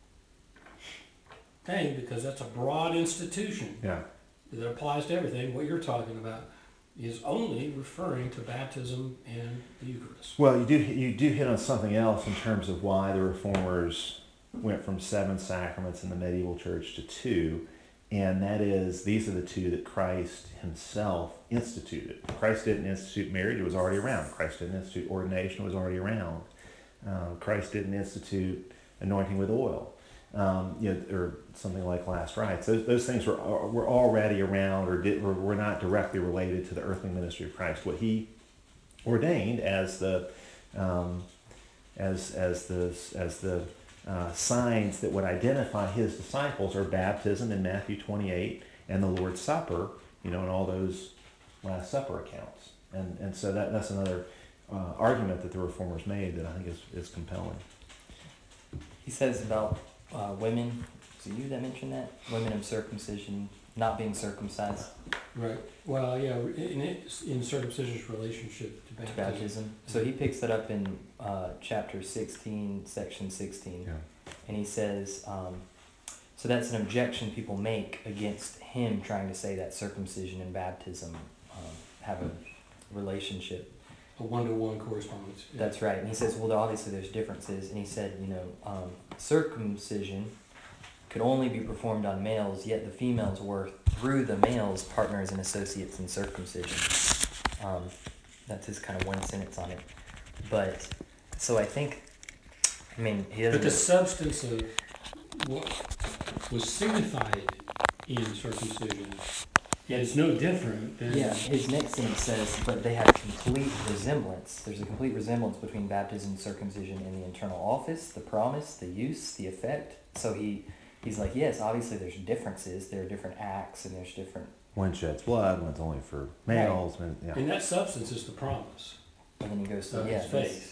thing, because that's a broad institution that applies to everything, what you're talking about is only referring to baptism and the Eucharist. Well, you do hit on something else in terms of why the Reformers went from 7 sacraments in the medieval church to 2, and that is these are the 2 that Christ himself instituted. Christ didn't institute marriage, it was already around. Christ didn't institute ordination, it was already around. Christ didn't institute anointing with oil, or something like last rites. Those things were already around, or were not directly related to the earthly ministry of Christ. What he ordained as the signs that would identify his disciples are baptism in Matthew 28 and the Lord's Supper, in all those Last Supper accounts. And so that's another argument that the Reformers made that I think is compelling. He says about women, was it you that mentioned that? Women of circumcision not being circumcised. Right. Well, yeah, in circumcision's relationship to baptism. Baptism. So he picks that up in chapter 16, section 16. Yeah. And he says, so that's an objection people make against him trying to say that circumcision and baptism have a relationship. A one-to-one correspondence. Yeah. That's right. And he says, well, obviously there's differences. And he said, circumcision could only be performed on males, yet the females were, through the males, partners and associates in circumcision. That's his kind of one sentence on it. But, so I think, he doesn't... But the substance of what was signified in circumcision is no different than... Yeah, his next sentence says, but they have complete resemblance. There's a complete resemblance between baptism and circumcision in the internal office, the promise, the use, the effect. So he's like, yes, obviously there's differences. There are different acts and there's different... One sheds blood, one's only for males. Right. Yeah. And that substance is the promise. And then he goes to, His faith.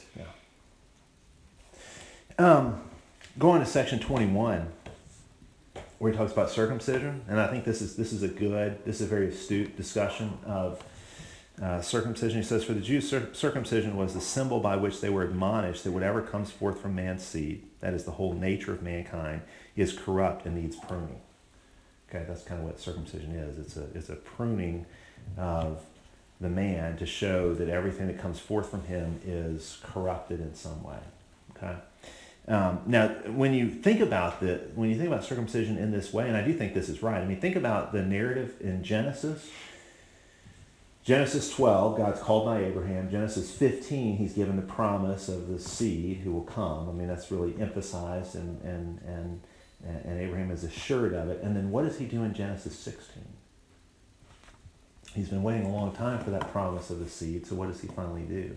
Going to section 21, where he talks about circumcision, and I think this is a very astute discussion of circumcision. He says, for the Jews, circumcision was the symbol by which they were admonished that whatever comes forth from man's seed, that is the whole nature of mankind, is corrupt and needs pruning. Okay, that's kind of what circumcision is. It's a pruning of the man to show that everything that comes forth from him is corrupted in some way. Okay. Now, when you think about circumcision in this way, and I do think this is right. Think about the narrative in Genesis Genesis 12, God's called by Abraham. Genesis 15, he's given the promise of the seed who will come. I mean, that's really emphasized, and Abraham is assured of it. And then what does he do in Genesis 16? He's been waiting a long time for that promise of the seed, so what does he finally do?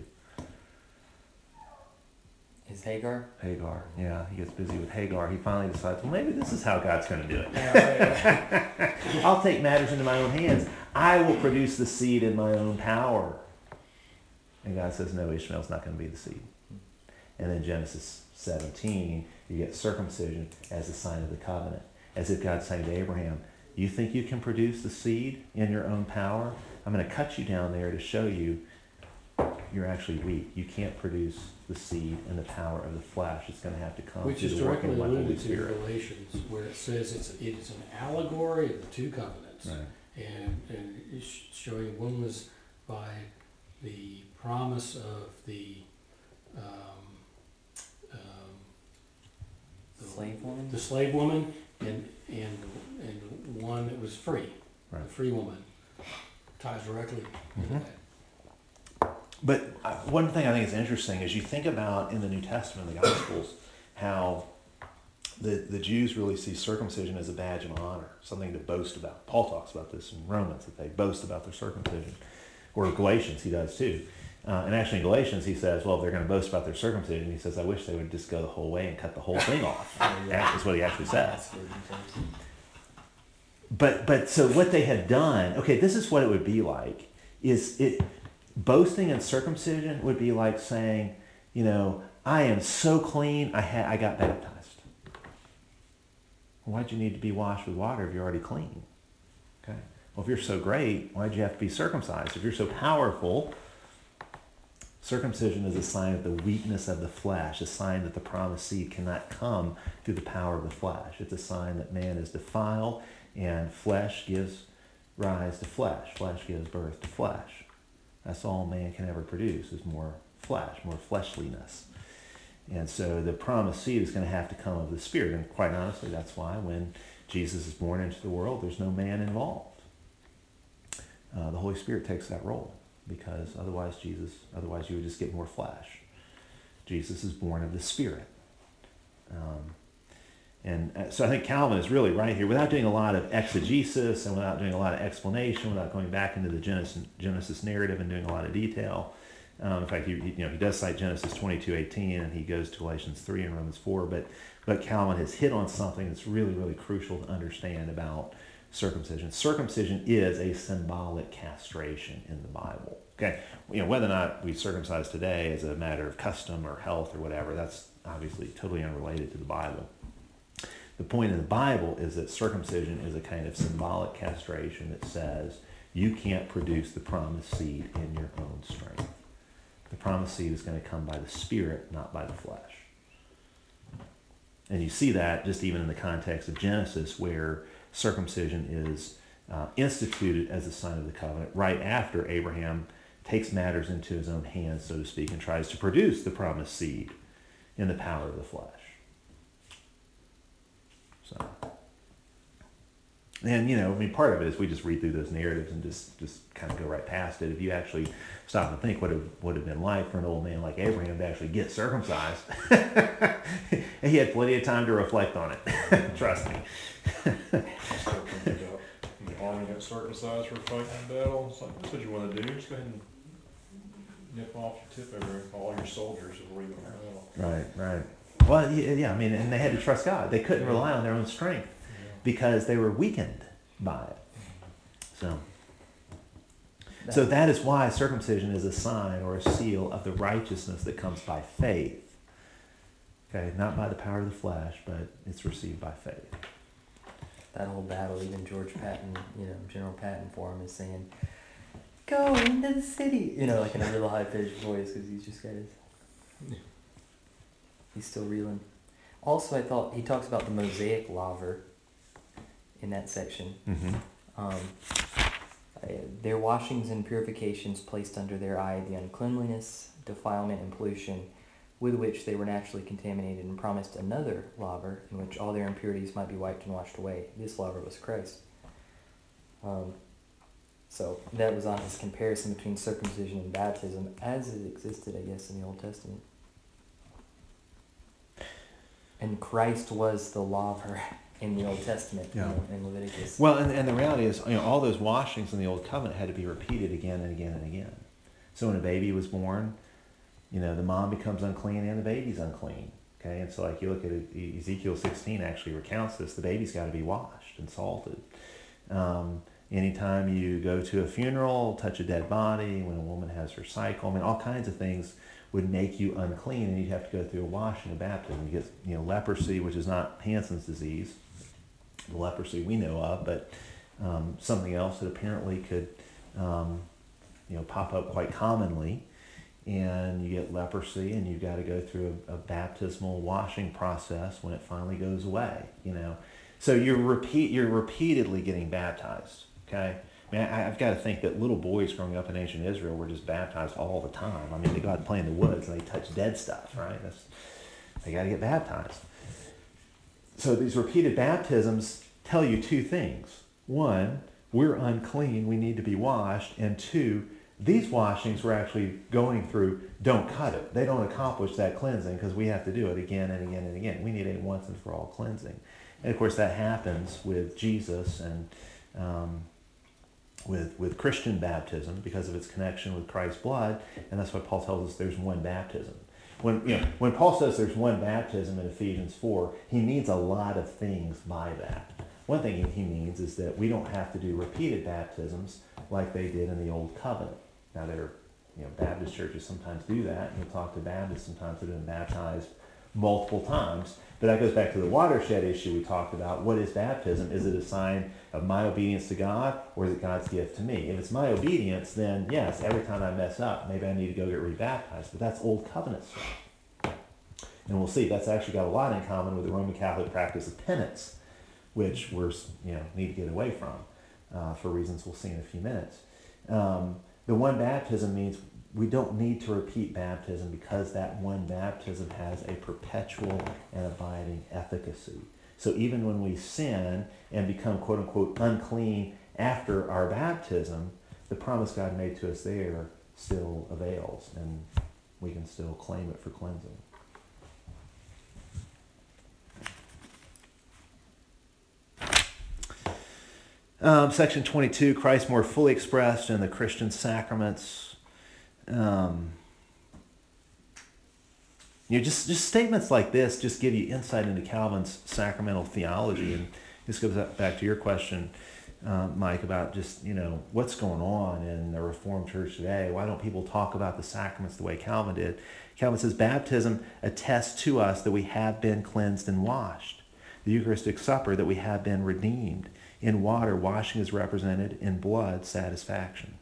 Is Hagar? Hagar, yeah, he gets busy with Hagar. He finally decides, well, maybe this is how God's going to do it. I'll take matters into my own hands. I will produce the seed in my own power. And God says, no, Ishmael's not going to be the seed. And then Genesis 17, you get circumcision as a sign of the covenant. As if God's saying to Abraham, you think you can produce the seed in your own power? I'm going to cut you down there to show you you're actually weak. You can't produce the seed in the power of the flesh. It's going to have to come Which through is the working directly of the Holy alluded to in Spirit. Galatians, where it says it is an allegory of the two covenants. Right. And it's showing one was by the promise of the Slave woman? the slave woman, and one that was free, Right. the free woman, ties directly into Mhm. that. But one thing I think is interesting is you think about in the New Testament, the Gospels, how the Jews really see circumcision as a badge of honor, something to boast about. Paul talks about this in Romans, that they boast about their circumcision. Or Galatians, he does too. And actually in Galatians, he says, well, if they're going to boast about their circumcision, he says, I wish they would just go the whole way and cut the whole thing off. That's what he actually says. But so what they had done, okay, this is what it would be like, boasting in circumcision would be like saying, you know, I am so clean, I got baptized. Why'd you need to be washed with water if you're already clean? Okay. Well, if you're so great, why'd you have to be circumcised? If you're so powerful, circumcision is a sign of the weakness of the flesh, a sign that the promised seed cannot come through the power of the flesh. It's a sign that man is defiled, and flesh gives rise to flesh. Flesh gives birth to flesh. That's all man can ever produce is more flesh, more fleshliness. And so the promised seed is going to have to come of the Spirit. And quite honestly, that's why when Jesus is born into the world, there's no man involved. The Holy Spirit takes that role, because otherwise you would just get more flesh. Jesus is born of the Spirit. So I think Calvin is really right here, without doing a lot of exegesis and without doing a lot of explanation, without going back into the Genesis narrative and doing a lot of detail. In fact, he does cite Genesis 22:18, and he goes to Galatians 3 and Romans 4. But Calvin has hit on something that's really, really crucial to understand about circumcision. Circumcision is a symbolic castration in the Bible. Okay, whether or not we circumcise today is a matter of custom or health or whatever. That's obviously totally unrelated to the Bible. The point of the Bible is that circumcision is a kind of symbolic castration that says you can't produce the promised seed in your own strength. The promised seed is going to come by the Spirit, not by the flesh. And you see that just even in the context of Genesis, where circumcision is instituted as a sign of the covenant right after Abraham takes matters into his own hands, so to speak, and tries to produce the promised seed in the power of the flesh. So, and part of it is we just read through those narratives and just kind of go right past it. If you actually stop and think what it would have been like for an old man like Abraham to actually get circumcised, he had plenty of time to reflect on it. Trust me. The army got circumcised for fighting in battle. It's like, that's what you want to do. Just go ahead and nip off your tip over all your soldiers before you go to battle. Right. Well, yeah, and they had to trust God. They couldn't rely on their own strength because they were weakened by it. So that is why circumcision is a sign or a seal of the righteousness that comes by faith. Okay, not by the power of the flesh, but it's received by faith. That whole battle, even George Patton, General Patton for him is saying, "Go into the city," like in a real high-pitched voice, because he's just got his. He's still reeling. Also, I thought he talks about the Mosaic laver in that section. Mm-hmm. Their washings and purifications placed under their eye the uncleanliness, defilement, and pollution with which they were naturally contaminated, and promised another laver in which all their impurities might be wiped and washed away. This laver was Christ. So that was on his comparison between circumcision and baptism as it existed, I guess, in the Old Testament. And Christ was the laver in the Old Testament, in Leviticus. Well, and the reality is, all those washings in the Old Covenant had to be repeated again and again and again. So when a baby was born, the mom becomes unclean and the baby's unclean. Okay, and so like you look at Ezekiel 16 actually recounts this. The baby's got to be washed and salted. Anytime you go to a funeral, touch a dead body, when a woman has her cycle, all kinds of things would make you unclean, and you'd have to go through a washing, a baptism. You get, leprosy, which is not Hansen's disease, the leprosy we know of, but something else that apparently could, pop up quite commonly. And you get leprosy, and you've got to go through a baptismal washing process when it finally goes away. So you're repeatedly getting baptized. Okay, I've got to think that little boys growing up in ancient Israel were just baptized all the time. They go out and play in the woods and they touch dead stuff, right? They got to get baptized. So these repeated baptisms tell you two things. One, we're unclean, we need to be washed. And two, these washings we're actually going through don't cut it. They don't accomplish that cleansing because we have to do it again and again and again. We need a once and for all cleansing. And of course that happens with Jesus and with Christian baptism because of its connection with Christ's blood. And that's why Paul tells us there's one baptism. When Paul says there's one baptism in Ephesians 4, he means a lot of things by that. One thing he means is that we don't have to do repeated baptisms like they did in the Old Covenant. Now, Baptist churches sometimes do that, and you'll talk to Baptists sometimes that have been baptized multiple times. But that goes back to the watershed issue we talked about. What is baptism? Is it a sign of my obedience to God, or is it God's gift to me? If it's my obedience, then yes, every time I mess up, maybe I need to go get rebaptized. But that's Old Covenant stuff. And we'll see, that's actually got a lot in common with the Roman Catholic practice of penance, which we're need to get away from for reasons we'll see in a few minutes. The one baptism means we don't need to repeat baptism because that one baptism has a perpetual and abiding efficacy. So even when we sin and become quote unquote unclean after our baptism, the promise God made to us there still avails, and we can still claim it for cleansing. Section 22, Christ more fully expressed in the Christian sacraments. Just statements like this just give you insight into Calvin's sacramental theology. And this goes back to your question, Mike, about just, what's going on in the Reformed Church today. Why don't people talk about the sacraments the way Calvin did? Calvin says, baptism attests to us that we have been cleansed and washed. The Eucharistic Supper, that we have been redeemed. In water, washing is represented. In blood, satisfaction.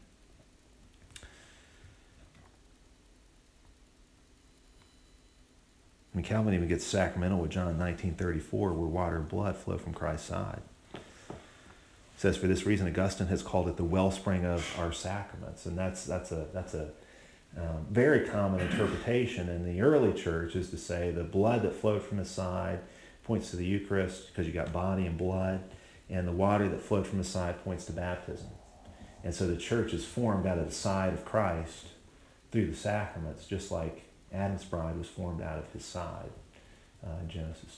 Calvin even gets sacramental with John 19:34, where water and blood flow from Christ's side. It says, for this reason, Augustine has called it the wellspring of our sacraments. And that's a very common interpretation in the early church, is to say the blood that flowed from his side points to the Eucharist because you got body and blood. And the water that flowed from the side points to baptism. And so the church is formed out of the side of Christ through the sacraments, just like Adam's bride was formed out of his side in Genesis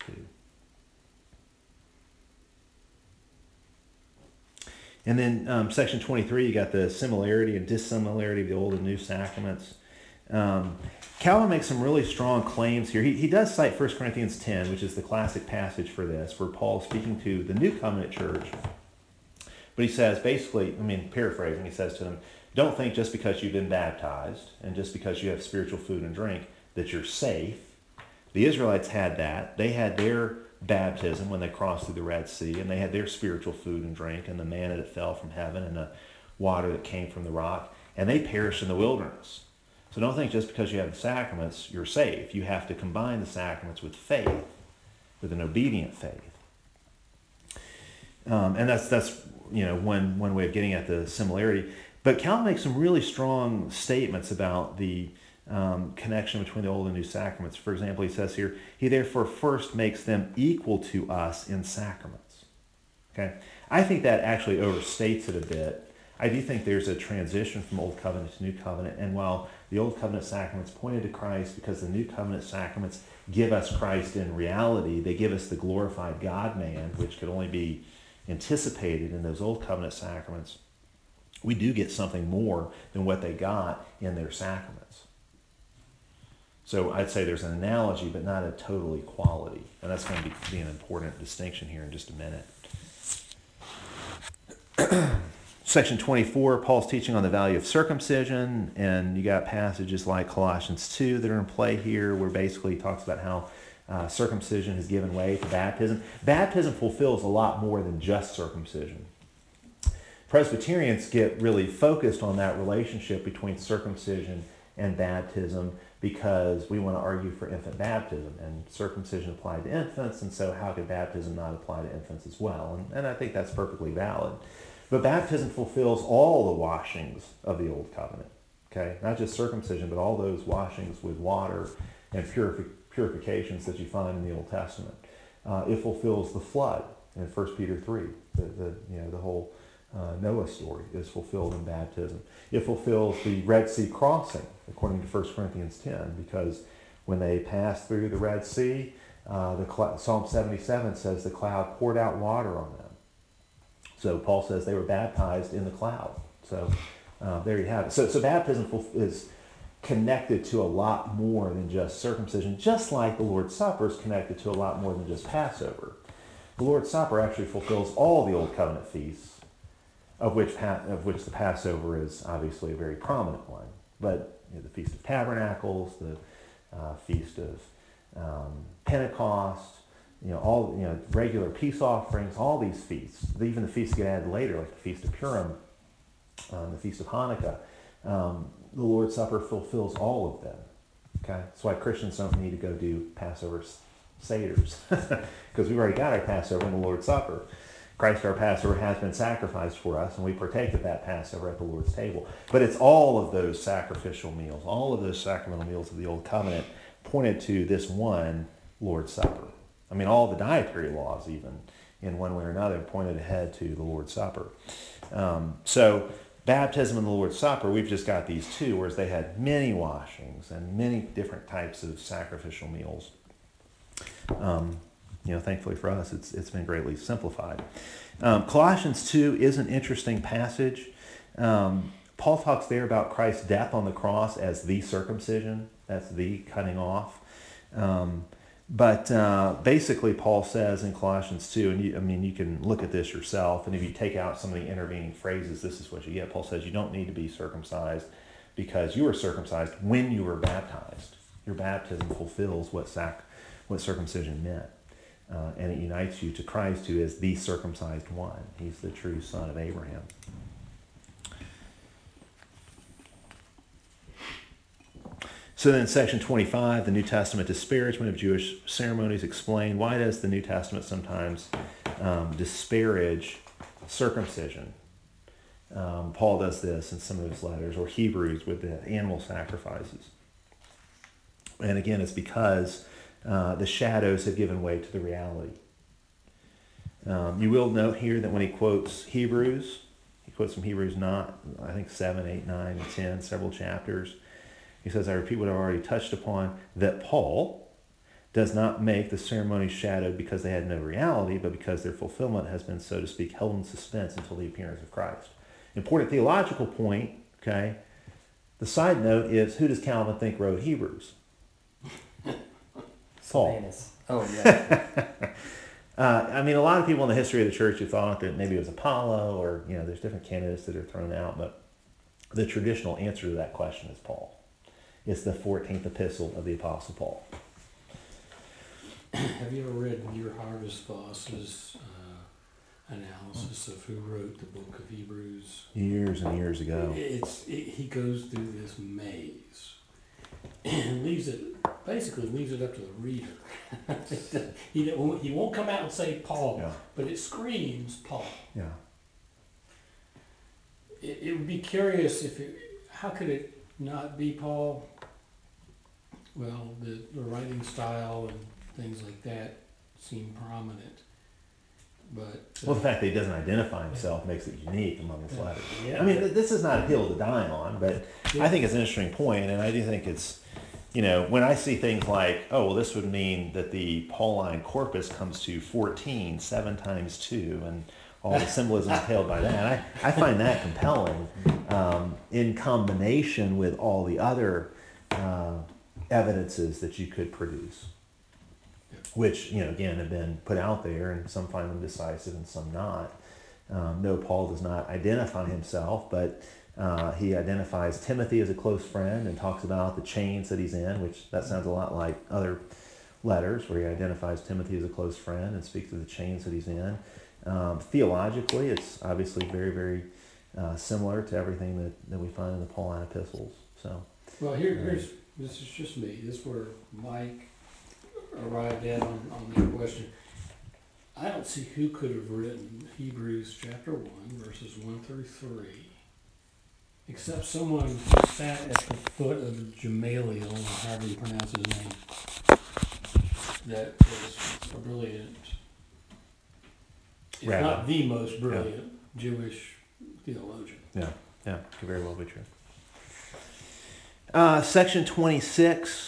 2. And then section 23, you got the similarity and dissimilarity of the Old and New Sacraments. Calvin makes some really strong claims here. He does cite 1 Corinthians 10, which is the classic passage for this, where Paul's speaking to the New Covenant church. But he says, basically, paraphrasing, he says to them, don't think just because you've been baptized and just because you have spiritual food and drink that you're safe. The Israelites had that. They had their baptism when they crossed through the Red Sea, and they had their spiritual food and drink, and the manna that fell from heaven and the water that came from the rock, and they perished in the wilderness. So don't think just because you have the sacraments, you're safe. You have to combine the sacraments with faith, with an obedient faith. And that's one way of getting at the similarity. But Calvin makes some really strong statements about the connection between the Old and New Sacraments. For example, he says here, he therefore first makes them equal to us in sacraments. Okay? I think that actually overstates it a bit. I do think there's a transition from Old Covenant to New Covenant. And while the Old Covenant sacraments pointed to Christ because the New Covenant sacraments give us Christ in reality, they give us the glorified God-man, which could only be anticipated in those Old Covenant sacraments, we do get something more than what they got in their sacraments. So I'd say there's an analogy, but not a total equality. And that's going to be an important distinction here in just a minute. Section 24, Paul's teaching on the value of circumcision, and you got passages like Colossians 2 that are in play here, where basically he talks about how circumcision has given way to baptism. Baptism fulfills a lot more than just circumcision. Presbyterians get really focused on that relationship between circumcision and baptism because we want to argue for infant baptism, and circumcision applied to infants, and so how could baptism not apply to infants as well? And I think that's perfectly valid. But baptism fulfills all the washings of the Old Covenant, okay? Not just circumcision, but all those washings with water and purifications that you find in the Old Testament. It fulfills the flood in 1 Peter 3. The whole Noah story is fulfilled in baptism. It fulfills the Red Sea crossing, according to 1 Corinthians 10, because when they passed through the Red Sea, Psalm 77 says the cloud poured out water on them. So Paul says they were baptized in the cloud. So there you have it. So baptism is connected to a lot more than just circumcision, just like the Lord's Supper is connected to a lot more than just Passover. The Lord's Supper actually fulfills all the Old Covenant feasts, of which the Passover is obviously a very prominent one. But the Feast of Tabernacles, the Feast of Pentecost, regular peace offerings, all these feasts, even the feasts get added later, like the Feast of Purim, the Feast of Hanukkah, the Lord's Supper fulfills all of them. Okay, that's why Christians don't need to go do Passover Seders, because we've already got our Passover in the Lord's Supper. Christ, our Passover, has been sacrificed for us, and we partake of that Passover at the Lord's table. But it's all of those sacrificial meals, all of those sacramental meals of the Old Covenant pointed to this one Lord's Supper. I mean, all the dietary laws, even in one way or another, pointed ahead to the Lord's Supper. So baptism and the Lord's Supper, we've just got these two, whereas they had many washings and many different types of sacrificial meals. Thankfully for us, it's been greatly simplified. Colossians 2 is an interesting passage. Paul talks there about Christ's death on the cross as the circumcision. That's the cutting off. But basically, Paul says in Colossians 2, and you can look at this yourself, and if you take out some of the intervening phrases, this is what you get. Paul says you don't need to be circumcised because you were circumcised when you were baptized. Your baptism fulfills what circumcision meant. And it unites you to Christ, who is the circumcised one. He's the true son of Abraham. So then section 25, the New Testament disparagement of Jewish ceremonies explained. Why does the New Testament sometimes disparage circumcision? Paul does this in some of his letters, or Hebrews with the animal sacrifices. And again, it's because the shadows have given way to the reality. You will note here that when he quotes Hebrews, he quotes from Hebrews 7, 8, 9, and 10, several chapters. He says, I repeat what I've already touched upon, that Paul does not make the ceremonies shadowed because they had no reality, but because their fulfillment has been, so to speak, held in suspense until the appearance of Christ. Important theological point, okay? The side note is, who does Calvin think wrote Hebrews? Paul. Oh, yeah. A lot of people in the history of the church have thought that maybe it was Apollo, or, there's different candidates that are thrown out, but the traditional answer to that question is Paul. It's the 14th epistle of the Apostle Paul. Have you ever read Muir Harvest Voss's analysis of who wrote the book of Hebrews? Years and years ago. He goes through this maze and leaves it up to the reader. He won't come out and say Paul, yeah, but it screams Paul. Yeah. It would be curious how could it not be Paul? Well, the writing style and things like that seem prominent. but. Well, the fact that he doesn't identify himself makes it unique among his letters. Yeah. I mean, this is not a hill to die on, but I think it's an interesting point, and I do think it's, when I see things like, oh, well, this would mean that the Pauline corpus comes to 14, 7 times 2, and all the symbolism entailed by that. I find that compelling in combination with all the other evidences that you could produce, which, again, have been put out there, and some find them decisive and some not. No, Paul does not identify himself, but he identifies Timothy as a close friend and talks about the chains that he's in, which that sounds a lot like other letters where he identifies Timothy as a close friend and speaks of the chains that he's in. Theologically, it's obviously very, very similar to everything that we find in the Pauline epistles. So, Well, this is just me. This is where Mike arrived at on that question. I don't see who could have written Hebrews chapter 1, verses 1 through 3, except someone who sat at the foot of Gamaliel, or however you pronounce his name, that was a brilliant, if Rabbi. not the most brilliant Jewish theologian. yeah, could very well be true. Section 26.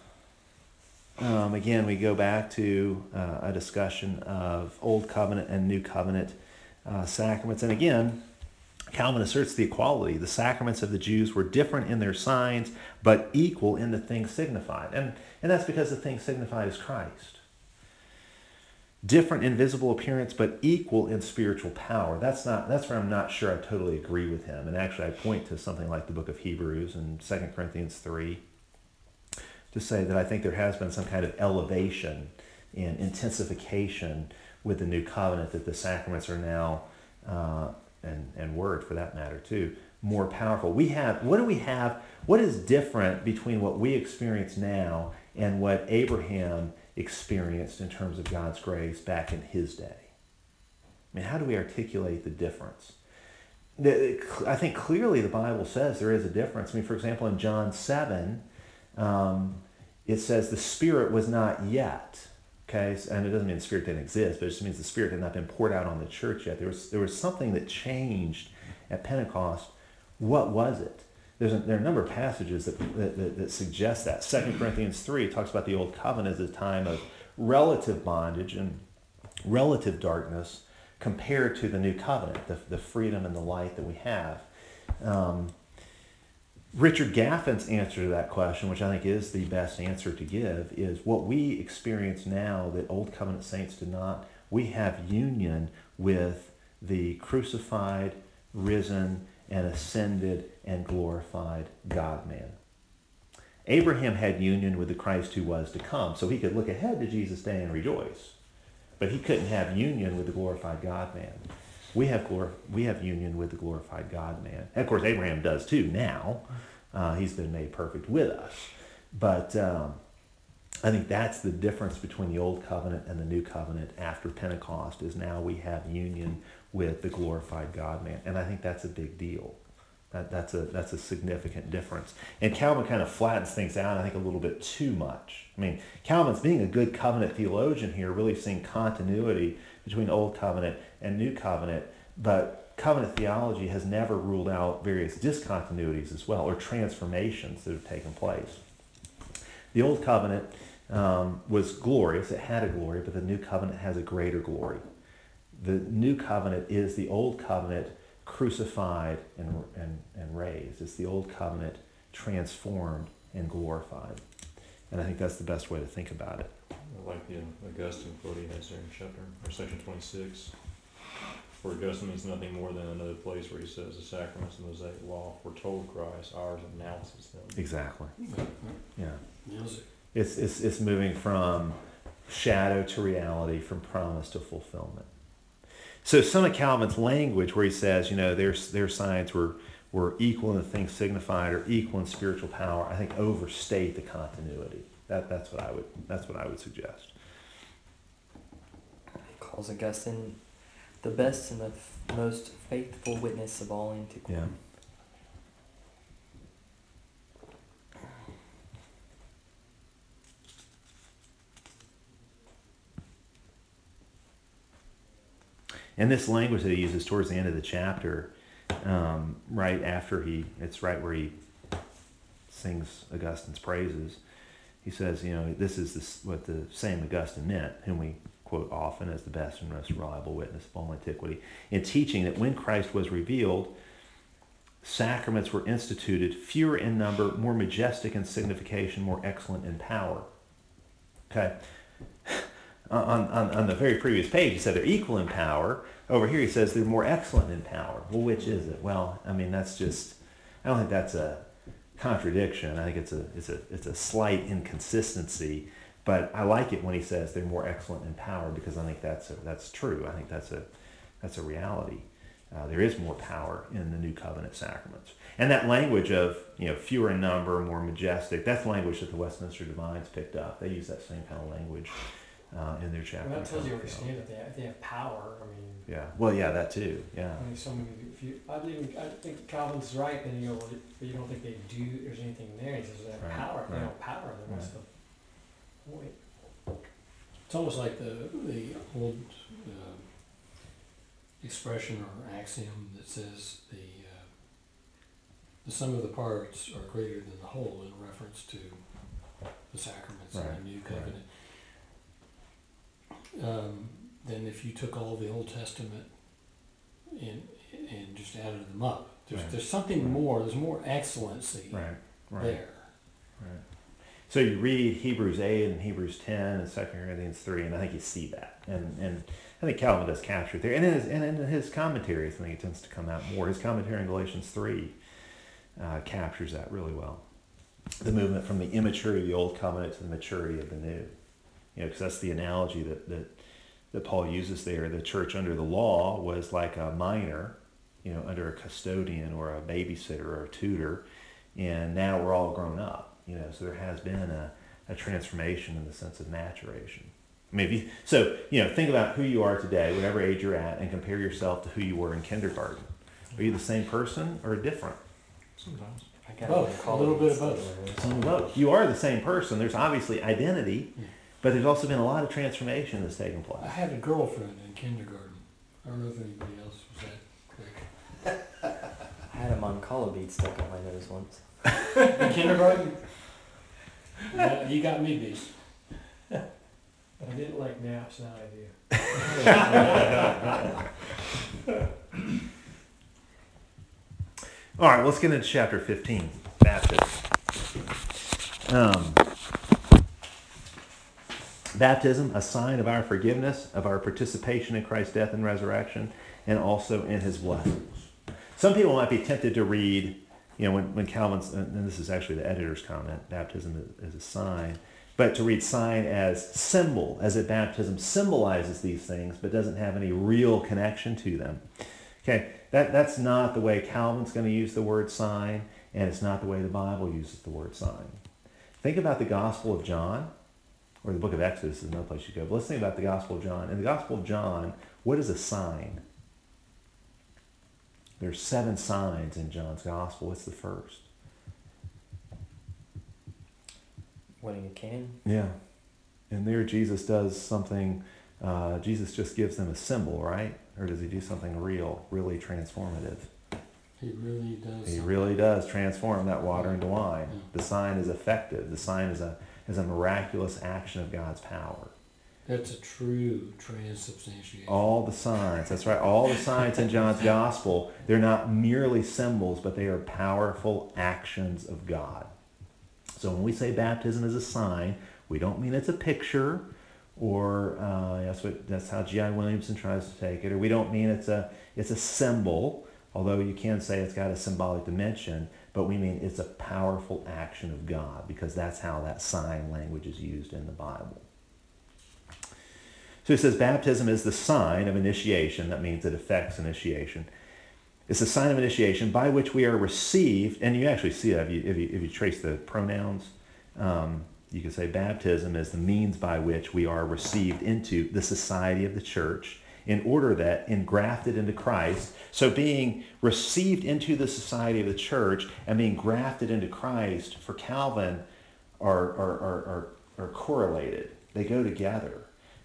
Again, we go back to a discussion of Old Covenant and New Covenant sacraments. And again, Calvin asserts the equality. The sacraments of the Jews were different in their signs, but equal in the thing signified. And that's because the thing signified is Christ. Different in visible appearance, but equal in spiritual power. That's where I'm not sure I totally agree with him. And actually, I point to something like the book of Hebrews and 2 Corinthians 3 to say that I think there has been some kind of elevation and intensification with the new covenant, that the sacraments are now, and word for that matter too, more powerful. What is different between what we experience now and what Abraham experienced in terms of God's grace back in his day? I mean, how do we articulate the difference? I think clearly the Bible says there is a difference. I mean, for example, in John 7, it says the Spirit was not yet. Okay, and it doesn't mean the Spirit didn't exist, but it just means the Spirit had not been poured out on the church yet. There was something that changed at Pentecost. What was it? There are a number of passages that suggest that. 2 Corinthians 3 talks about the Old Covenant as a time of relative bondage and relative darkness compared to the New Covenant, the freedom and the light that we have. Richard Gaffin's answer to that question, which I think is the best answer to give, is what we experience now that Old Covenant saints did not. We have union with the crucified, risen, and ascended and glorified God-man. Abraham had union with the Christ who was to come, so he could look ahead to Jesus' day and rejoice. But he couldn't have union with the glorified God-man. We have union with the glorified God-man. And of course, Abraham does too now. He's been made perfect with us. But I think that's the difference between the Old Covenant and the New Covenant after Pentecost, is now we have union with the glorified God-man. And I think that's a big deal. That's a significant difference. And Calvin kind of flattens things out, I think, a little bit too much. I mean, Calvin's being a good covenant theologian here, really seeing continuity between Old Covenant and New Covenant, but covenant theology has never ruled out various discontinuities as well, or transformations that have taken place. The Old Covenant was glorious, it had a glory, but the New Covenant has a greater glory. The New Covenant is the Old Covenant crucified and raised. It's the Old Covenant transformed and glorified. And I think that's the best way to think about it. I like the Augustine quote he has there in chapter or section 26. For Augustine means nothing more than another place where he says the sacraments of the Mosaic law foretold Christ, ours announces them. Exactly. Yeah. Nails it. It's moving from shadow to reality, from promise to fulfillment. So some of Calvin's language where he says, their signs were equal in the things signified or equal in spiritual power, I think overstate the continuity. That's what I would suggest. Calls Augustine the best and the most faithful witness of all antiquity. Yeah. And this language that he uses towards the end of the chapter, right after it's right where he sings Augustine's praises. He says, this is what the same Augustine meant, whom we quote often as the best and most reliable witness of all antiquity, in teaching that when Christ was revealed, sacraments were instituted, fewer in number, more majestic in signification, more excellent in power. Okay. On the very previous page, he said they're equal in power. Over here, he says they're more excellent in power. Well, which is it? Well, I mean, I don't think that's a contradiction. I think it's a slight inconsistency. But I like it when he says they're more excellent in power, because I think that's true. I think that's a reality. There is more power in the New Covenant sacraments. And that language of fewer in number, more majestic, that's language that the Westminster Divines picked up. They use that same kind of language in their chapter. Well, that tells you where you stand. If they have power, I mean. Yeah. Well, yeah, that too. Yeah. I mean, so many. I think Calvin's right. Then you go, well, but you don't think they do. There's anything there. He says they have power. If they don't have power, then what's the point? It's almost like the old expression or axiom that says the sum of the parts are greater than the whole, in reference to the sacraments in the New Covenant. Then if you took all the Old Testament and just added them up, there's something more. There's more excellency there. Right. So you read Hebrews 8 and Hebrews 10 and 2 Corinthians 3, and I think you see that. And I think Calvin does capture it there. And in his commentaries, I think it tends to come out more. His commentary on Galatians 3 captures that really well. The movement from the immaturity of the Old Covenant to the maturity of the New. Because that's the analogy that Paul uses there. The church under the law was like a minor, under a custodian or a babysitter or a tutor. And now we're all grown up. So there has been a transformation in the sense of maturation. Maybe think about who you are today, whatever age you're at, and compare yourself to who you were in kindergarten. Are you the same person or different? Sometimes. Both. A little bit of both. Some of both. You are the same person. There's obviously identity, but there's also been a lot of transformation that's taken place. I had a girlfriend in kindergarten. I don't know if anybody else was that quick. I had a Moncala bead stuck up my nose once. In kindergarten? You got me beat. I didn't like naps, now I do. All right, let's get into chapter 15, baptism. Baptism, a sign of our forgiveness, of our participation in Christ's death and resurrection, and also in his blessings. Some people might be tempted to read, when Calvin's, and this is actually the editor's comment, baptism is a sign, but to read sign as symbol, as if baptism symbolizes these things, but doesn't have any real connection to them. Okay, that's not the way Calvin's going to use the word sign, and it's not the way the Bible uses the word sign. Think about the Gospel of John, or the book of Exodus is another place you go, but let's think about the Gospel of John. In the Gospel of John, what is a sign? There's 7 signs in John's Gospel. What's the first? Wedding of Cana? Yeah. And there Jesus does something, Jesus just gives them a symbol, right? Or does he do something real, really transformative? He really does. He really does transform that water into wine. Yeah. The sign is effective. The sign is a miraculous action of God's power. That's a true transubstantiation. All the signs, that's right, all the signs in John's Gospel, they're not merely symbols, but they are powerful actions of God. So when we say baptism is a sign, we don't mean it's a picture, or that's how G.I. Williamson tries to take it, or we don't mean it's a symbol, although you can say it's got a symbolic dimension, but we mean it's a powerful action of God, because that's how that sign language is used in the Bible. So it says baptism is the sign of initiation. That means it affects initiation. It's a sign of initiation by which we are received, and you actually see that if you trace the pronouns, you can say baptism is the means by which we are received into the society of the church in order that engrafted into Christ. So being received into the society of the church and being grafted into Christ for Calvin are correlated. They go together.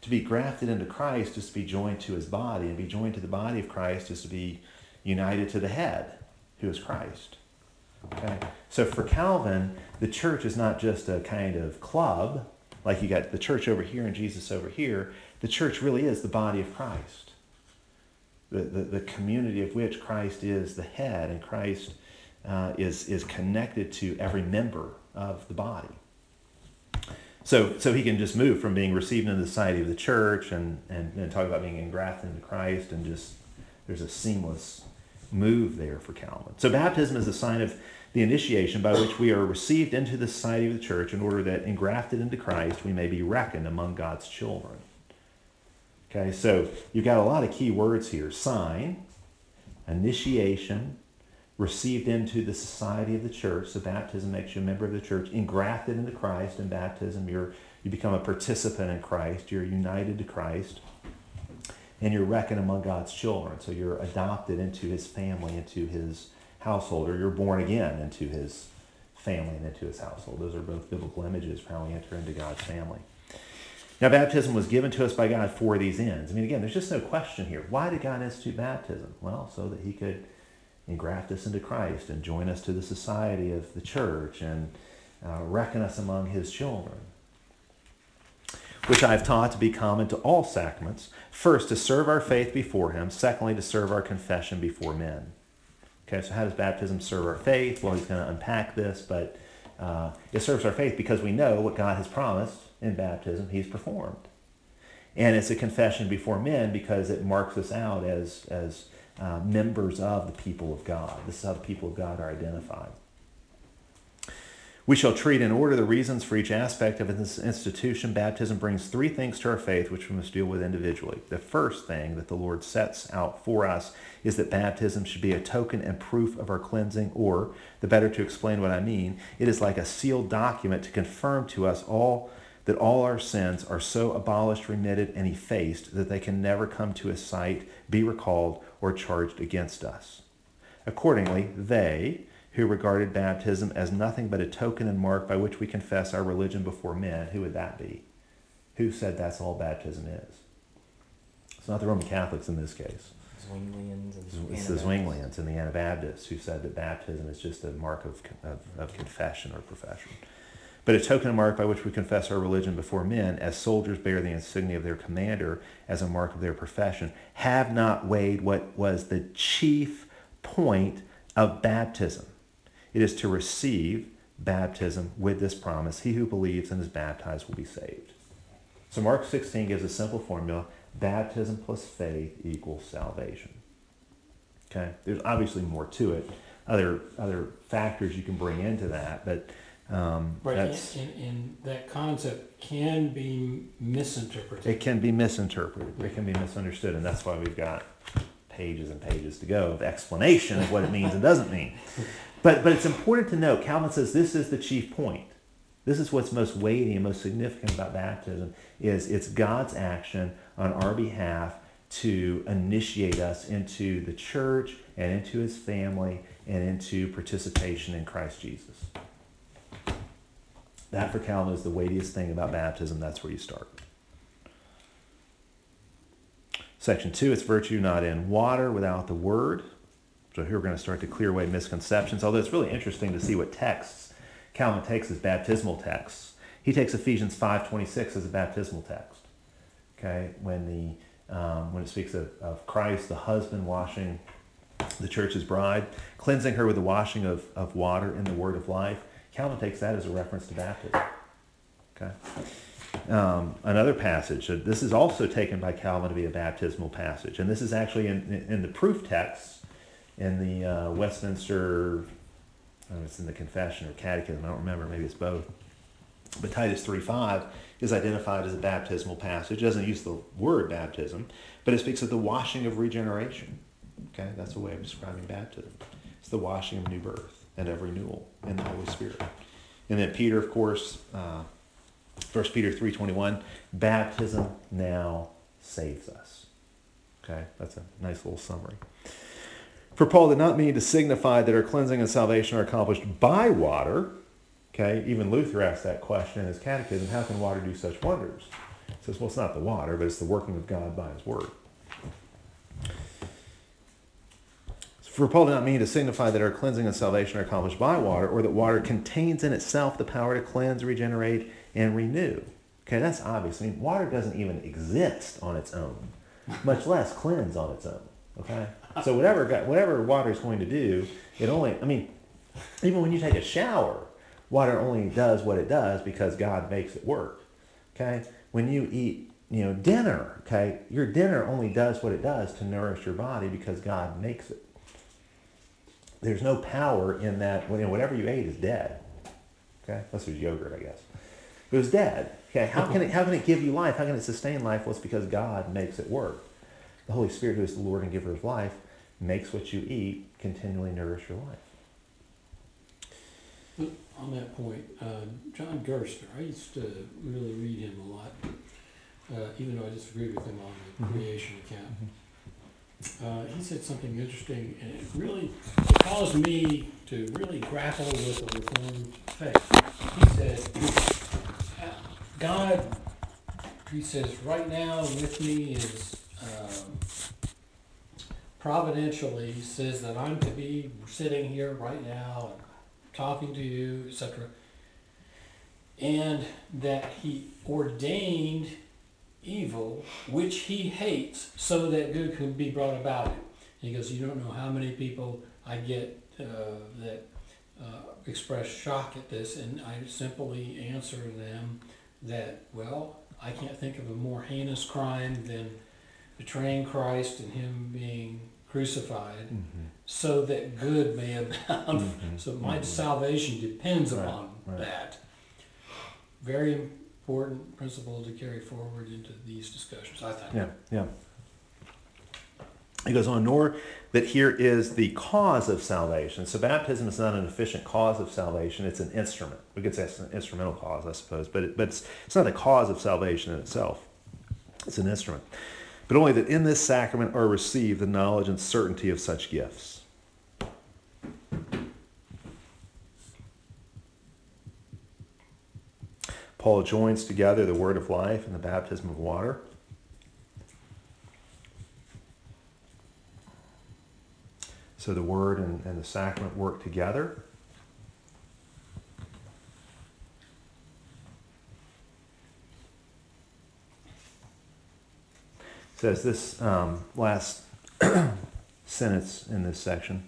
To be grafted into Christ is to be joined to his body, and be joined to the body of Christ is to be united to the head, who is Christ. Okay? So for Calvin, the church is not just a kind of club, like you got the church over here and Jesus over here. The church really is the body of Christ. The community of which Christ is the head, and Christ is connected to every member of the body. So he can just move from being received into the society of the church and talk about being engrafted into Christ, and just there's a seamless move there for Calvin. So baptism is a sign of the initiation by which we are received into the society of the church in order that, engrafted into Christ, we may be reckoned among God's children. Okay, so you've got a lot of key words here. Sign, initiation, received into the society of the church. So baptism makes you a member of the church. Engrafted into Christ. In baptism, you become a participant in Christ. You're united to Christ. And you're reckoned among God's children. So you're adopted into his family, into his household, or you're born again into his family and into his household. Those are both biblical images for how we enter into God's family. Now, baptism was given to us by God for these ends. I mean, again, there's just no question here. Why did God institute baptism? Well, so that he could engraft us into Christ and join us to the society of the church and reckon us among his children, which I've taught to be common to all sacraments. First, to serve our faith before him. Secondly, to serve our confession before men. Okay, so how does baptism serve our faith? Well, he's going to unpack this, but it serves our faith because we know what God has promised in baptism he's performed. And it's a confession before men because it marks us out as members of the people of God. This is how the people of God are identified. We shall treat in order the reasons for each aspect of this institution. Baptism brings three things to our faith which we must deal with individually. The first thing that the Lord sets out for us is that baptism should be a token and proof of our cleansing, or, the better to explain what I mean, it is like a sealed document to confirm to us all that all our sins are so abolished, remitted, and effaced that they can never come to his sight, be recalled, or charged against us. Accordingly, they who regarded baptism as nothing but a token and mark by which we confess our religion before men, who would that be? Who said that's all baptism is? It's not the Roman Catholics in this case. Zwinglians and It's the Zwinglians and the Anabaptists who said that baptism is just a mark of confession or profession. But a token and mark by which we confess our religion before men, as soldiers bear the insignia of their commander as a mark of their profession, have not weighed what was the chief point of baptism. It is to receive baptism with this promise: he who believes and is baptized will be saved. So Mark 16 gives a simple formula: baptism plus faith equals salvation. Okay? There's obviously more to it. Other factors you can bring into that, but Right, that's... and that concept can be misinterpreted. It can be misinterpreted. It can be misunderstood, and that's why we've got pages and pages to go of explanation of what it means and doesn't mean. But it's important to note, Calvin says this is the chief point. This is what's most weighty and most significant about baptism, is it's God's action on our behalf to initiate us into the church and into his family and into participation in Christ Jesus. That for Calvin is the weightiest thing about baptism. That's where you start. Section 2, it's virtue not in water without the word. So here we're going to start to clear away misconceptions, although it's really interesting to see what texts Calvin takes as baptismal texts. He takes Ephesians 5:26 as a baptismal text. Okay, when it speaks of Christ, the husband, washing the church's bride, cleansing her with the washing of water in the word of life, Calvin takes that as a reference to baptism. Okay. Another passage, this is also taken by Calvin to be a baptismal passage, and this is actually in the proof texts in the Westminster, it's in the Confession or Catechism, I don't remember, maybe it's both. But Titus 3:5 is identified as a baptismal passage. It doesn't use the word baptism, but it speaks of the washing of regeneration. Okay, that's a way of describing baptism. It's the washing of new birth and of renewal in the Holy Spirit. And then Peter, of course, 1 Peter 3:21, baptism now saves us. Okay, that's a nice little summary. For Paul did not mean to signify that our cleansing and salvation are accomplished by water. Okay, even Luther asked that question in his catechism, how can water do such wonders? It says, well, it's not the water, but it's the working of God by his word. For Paul did not mean to signify that our cleansing and salvation are accomplished by water, or that water contains in itself the power to cleanse, regenerate, and renew. Okay, that's obvious. I mean, water doesn't even exist on its own, much less cleanse on its own. Okay, so whatever water is going to do, it only. I mean, even when you take a shower, water only does what it does because God makes it work. Okay, when you eat, dinner. Okay, your dinner only does what it does to nourish your body because God makes it. There's no power in that. Whatever you ate is dead. Okay, unless it was yogurt, I guess. It was dead. Okay, how can it give you life? How can it sustain life? Well, it's because God makes it work. The Holy Spirit, who is the Lord and giver of life, makes what you eat continually nourish your life. On that point, John Gerster, I used to really read him a lot, even though I disagreed with him on the creation account. He said something interesting, and it caused me to really grapple with the Reformed faith. He said, God, he says, right now with me is providentially, he says that I'm to be sitting here right now and talking to you, etc. And that he ordained evil, which he hates, so that good can be brought about it. And he goes, you don't know how many people I get that express shock at this, and I simply answer them that, well, I can't think of a more heinous crime than betraying Christ and him being crucified, so that good may abound. So my salvation depends upon that. Very important principle to carry forward into these discussions, I think. Yeah. He goes on, nor that here is the cause of salvation. So baptism is not an efficient cause of salvation, it's an instrument. We could say it's an instrumental cause, I suppose, but it's not the cause of salvation in itself. It's an instrument. But only that in this sacrament are received the knowledge and certainty of such gifts. Paul joins together the word of life and the baptism of water. So the word and the sacrament work together. Says this last sentence in this section.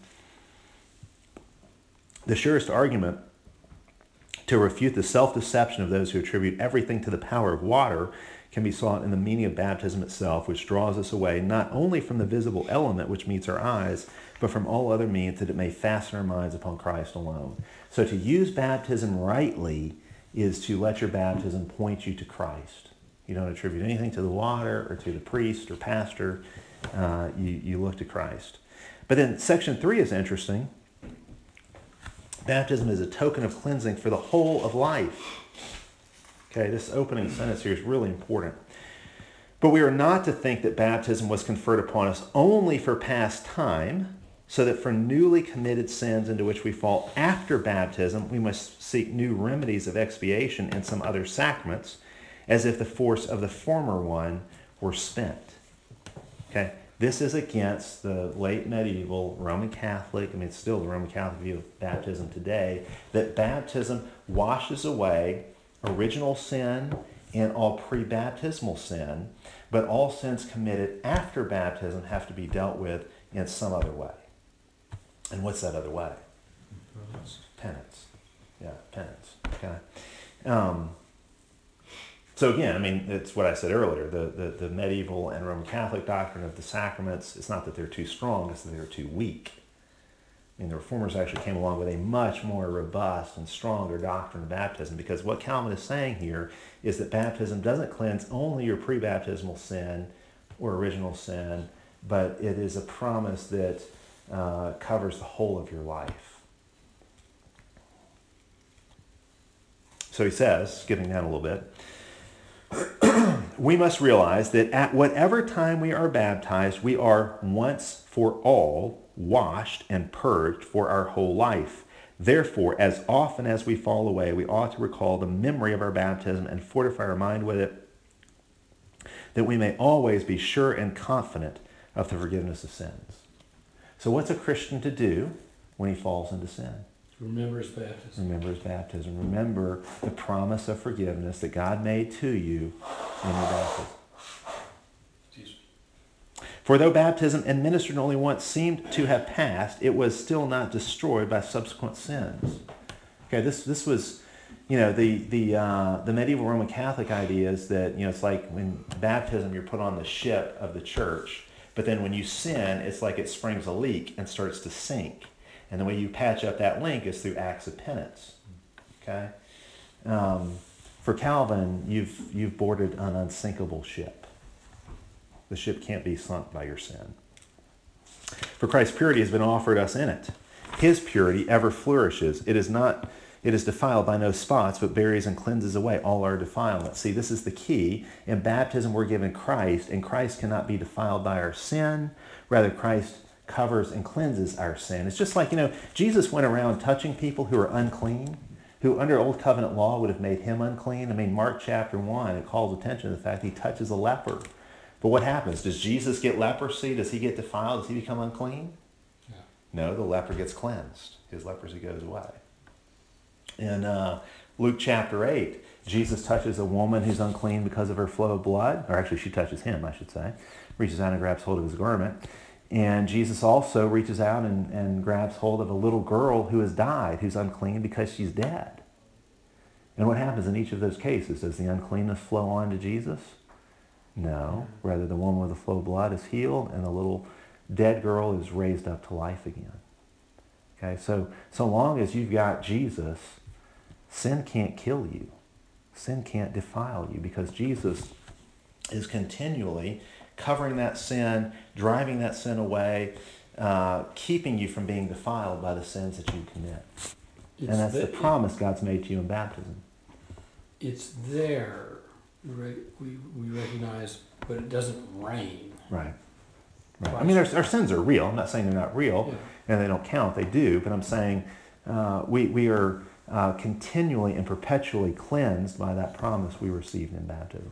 The surest argument to refute the self-deception of those who attribute everything to the power of water can be sought in the meaning of baptism itself, which draws us away not only from the visible element which meets our eyes, but from all other means that it may fasten our minds upon Christ alone. So to use baptism rightly is to let your baptism point you to Christ. You don't attribute anything to the water or to the priest or pastor. You look to Christ. But then section 3 is interesting. Baptism is a token of cleansing for the whole of life. Okay, this opening sentence here is really important. But we are not to think that baptism was conferred upon us only for past time, so that for newly committed sins into which we fall after baptism, we must seek new remedies of expiation in some other sacraments, as if the force of the former one were spent. Okay, this is against the late medieval Roman Catholic, it's still the Roman Catholic view of baptism today, that baptism washes away original sin and all pre-baptismal sin, but all sins committed after baptism have to be dealt with in some other way. And what's that other way? Penance. Yeah, penance. Okay. So again, it's what I said earlier, the medieval and Roman Catholic doctrine of the sacraments, it's not that they're too strong, it's that they're too weak. The Reformers actually came along with a much more robust and stronger doctrine of baptism, because what Calvin is saying here is that baptism doesn't cleanse only your pre-baptismal sin or original sin, but it is a promise that covers the whole of your life. So he says, skipping down a little bit, we must realize that at whatever time we are baptized, we are once for all washed and purged for our whole life. Therefore, as often as we fall away, we ought to recall the memory of our baptism and fortify our mind with it, that we may always be sure and confident of the forgiveness of sins. So what's a Christian to do when he falls into sin? Remember his baptism. Remember his baptism. Remember the promise of forgiveness that God made to you in your baptism. For though baptism administered only once seemed to have passed, it was still not destroyed by subsequent sins. Okay, this was, the medieval Roman Catholic idea is that, it's like when baptism, you're put on the ship of the church, but then when you sin, it's like it springs a leak and starts to sink. And the way you patch up that link is through acts of penance. Okay? For Calvin, you've boarded an unsinkable ship. The ship can't be sunk by your sin. For Christ's purity has been offered us in it. His purity ever flourishes. It is defiled by no spots, but buries and cleanses away all our defilement. See, this is the key. In baptism, we're given Christ, and Christ cannot be defiled by our sin. Rather, Christ covers and cleanses our sin. It's just like, Jesus went around touching people who are unclean, who under Old Covenant law would have made him unclean. I mean, Mark chapter 1, it calls attention to the fact he touches a leper. But what happens? Does Jesus get leprosy? Does he get defiled? Does he become unclean? Yeah. No, the leper gets cleansed. His leprosy goes away. In Luke chapter 8, Jesus touches a woman who's unclean because of her flow of blood. Or actually, she touches him, I should say. Reaches out and grabs hold of his garment. And Jesus also reaches out and grabs hold of a little girl who has died, who's unclean because she's dead. And what happens in each of those cases? Does the uncleanness flow on to Jesus? No. Rather, the woman with the flow of blood is healed, and the little dead girl is raised up to life again. Okay, so long as you've got Jesus, sin can't kill you. Sin can't defile you, because Jesus is continually covering that sin, driving that sin away, keeping you from being defiled by the sins that you commit. And that's the promise God's made to you in baptism. It's there. We recognize, but it doesn't reign. Right. I mean, our sins are real. I'm not saying they're not real, and they don't count. They do. But I'm saying we are continually and perpetually cleansed by that promise we received in baptism.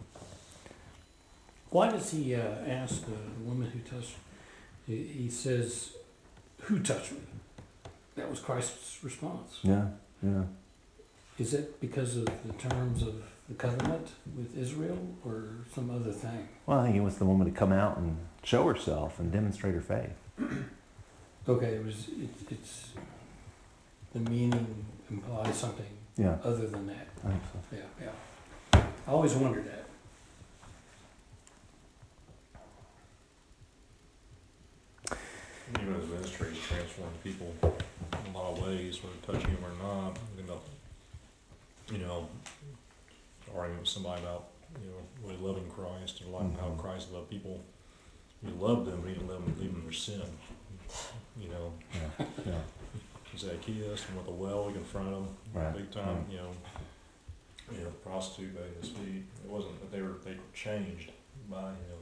Why does he ask the woman who touched? He says, "Who touched me?" That was Christ's response. Yeah. Is it because of the terms of the covenant with Israel, or some other thing? Well, I think it was the woman to come out and show herself and demonstrate her faith. Okay, it's the meaning implies something other than that. I think so. Yeah. I always wondered that. Even as ministry is transforming people in a lot of ways, whether touching them or not, arguing with somebody about, really loving Christ, or how Christ loved people. He loved them, but he didn't love them, leave them in their sin. Zacchaeus, and with the well, he confronted him, big time, the prostitute bathing his feet. It wasn't that they were changed by,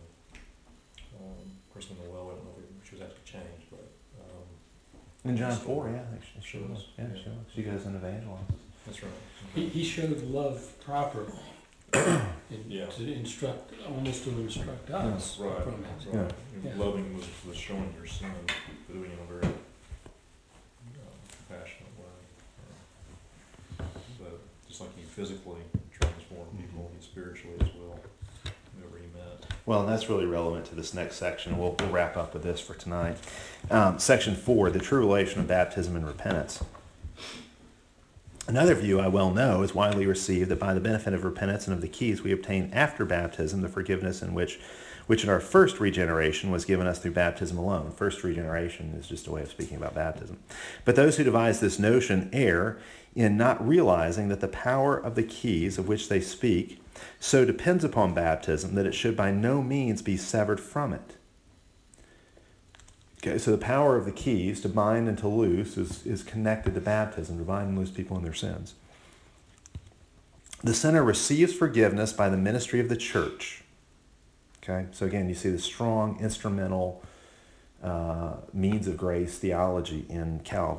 person in the well, I don't know if she was actually changed, but, In John 4, I think she She was. was. Yeah, she was. She goes and evangelizes. that's right. He showed love properly. To instruct us Right. from it. Right. Yeah. Loving was showing your sin, but doing it in a very compassionate way. But just like he physically transformed people, he spiritually as well, whoever he met. Well, and that's really relevant to this next section. We'll wrap up with this for tonight. Section 4, the true relation of baptism and repentance. Another view I well know is widely received that by the benefit of repentance and of the keys we obtain after baptism, the forgiveness in which in our first regeneration was given us through baptism alone. First regeneration is just a way of speaking about baptism. But those who devise this notion err in not realizing that the power of the keys of which they speak so depends upon baptism that it should by no means be severed from it. Okay, so the power of the keys to bind and to loose is connected to baptism, to bind and loose people in their sins. The sinner receives forgiveness by the ministry of the church. Okay, so again, you see the strong instrumental means of grace theology in Calvin.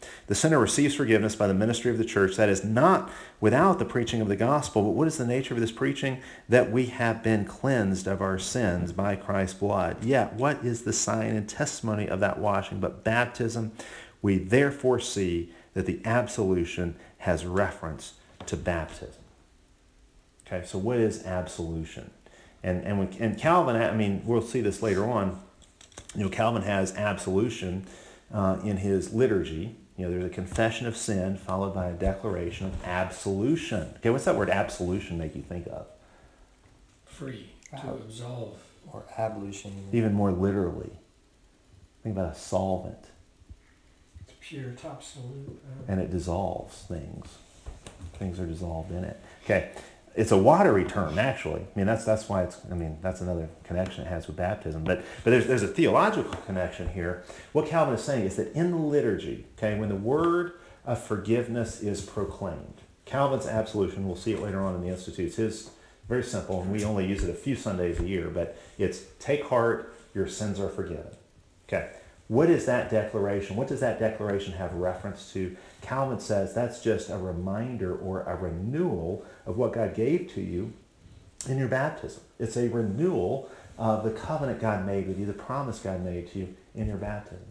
The sinner receives forgiveness by the ministry of the church. That is not without the preaching of the gospel. But what is the nature of this preaching? That we have been cleansed of our sins by Christ's blood. Yet, what is the sign and testimony of that washing but baptism? We therefore see that the absolution has reference to baptism. Okay, so what is absolution? And Calvin, I mean, we'll see this later on. Calvin has absolution in his liturgy. There's a confession of sin followed by a declaration of absolution. Okay, what's that word absolution make you think of? Free to absolve. Or ablution. Even more literally. Think about a solvent. It's pure, absolute. And it dissolves things. Things are dissolved in it. Okay, it's a watery term, actually. I mean, that's why that's another connection it has with baptism. But there's a theological connection here. What Calvin is saying is that in the liturgy, okay, when the word of forgiveness is proclaimed, Calvin's absolution, we'll see it later on in the Institutes, is very simple, and we only use it a few Sundays a year, but it's take heart, your sins are forgiven. Okay, what is that declaration? What does that declaration have reference to? Calvin says that's just a reminder or a renewal of what God gave to you in your baptism. It's a renewal of the covenant God made with you, the promise God made to you in your baptism.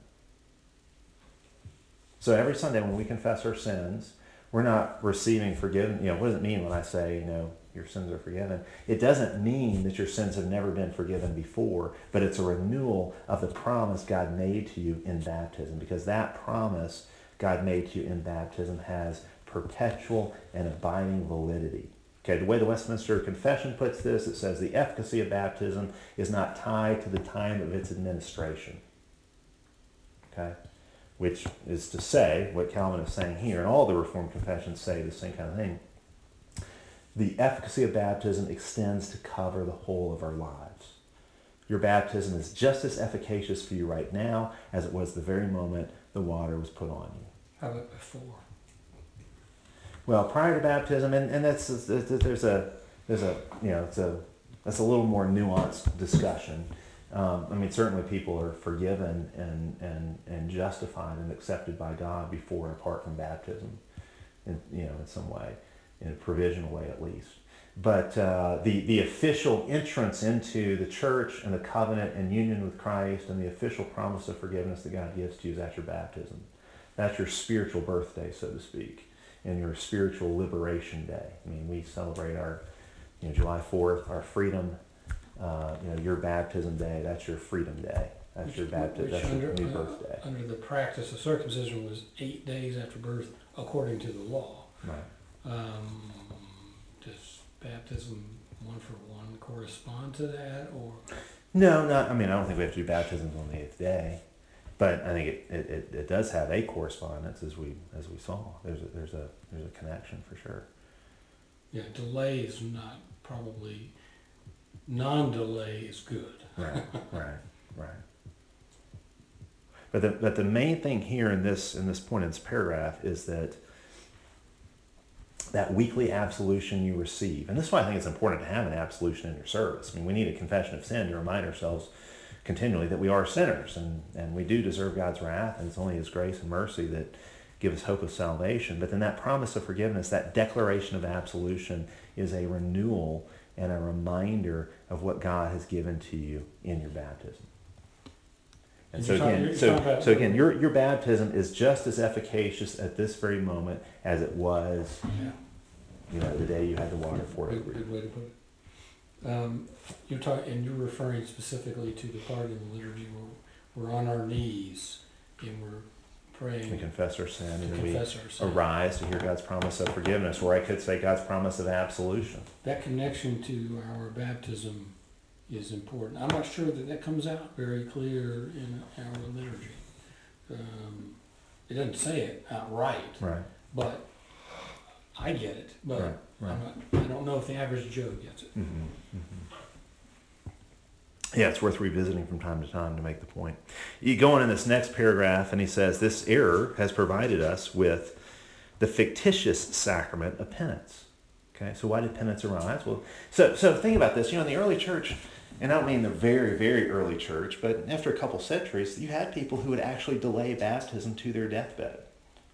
So every Sunday when we confess our sins, we're not receiving forgiveness. What does it mean when I say, your sins are forgiven? It doesn't mean that your sins have never been forgiven before, but it's a renewal of the promise God made to you in baptism, because that promise God made to you in baptism has perpetual and abiding validity. Okay, the way the Westminster Confession puts this, it says the efficacy of baptism is not tied to the time of its administration. Okay, which is to say, what Calvin is saying here, and all the Reformed confessions say the same kind of thing, the efficacy of baptism extends to cover the whole of our lives. Your baptism is just as efficacious for you right now as it was the very moment the water was put on you. How about before? Well, prior to baptism, and that's there's a little more nuanced discussion. Certainly people are forgiven and justified and accepted by God before and apart from baptism, in some way, in a provisional way at least. But the official entrance into the church and the covenant and union with Christ and the official promise of forgiveness that God gives to you is at your baptism. That's your spiritual birthday, so to speak, and your spiritual liberation day. We celebrate our July 4th, our freedom. Your baptism day, that's your freedom day. That's your baptism. That's your new birthday. Under the practice of circumcision was 8 days after birth, according to the law. Right. Does baptism one for one correspond to that, or? No, not. I don't think we have to do baptisms on the 8th day, but I think it does have a correspondence as we saw. There's a connection for sure. Yeah, delay is not probably. Non-delay is good. Right. But the main thing here in this point in this paragraph is that weekly absolution you receive, and this is why I think it's important to have an absolution in your service. We need a confession of sin to remind ourselves continually that we are sinners and we do deserve God's wrath, and it's only His grace and mercy that give us hope of salvation. But then that promise of forgiveness, that declaration of absolution, is a renewal and a reminder of what God has given to you in your baptism. And so again, your baptism is just as efficacious at this very moment as it was, the day you had the water poured over you. Good way to put it. You're referring specifically to the part in the liturgy where we're on our knees and we're praying. We confess our sin, and then we arise to hear God's promise of forgiveness, or I could say God's promise of absolution. That connection to our baptism is important. I'm not sure that comes out very clear in our liturgy. It doesn't say it outright, right? But I get it. But right. I don't know if the average Joe gets it. Mm-hmm. Yeah, it's worth revisiting from time to time to make the point. You go on in this next paragraph, and he says, this error has provided us with the fictitious sacrament of penance. Okay, so why did penance arise? Well, so think about this. In the early church, and I don't mean the very, very early church, but after a couple centuries, you had people who would actually delay baptism to their deathbed.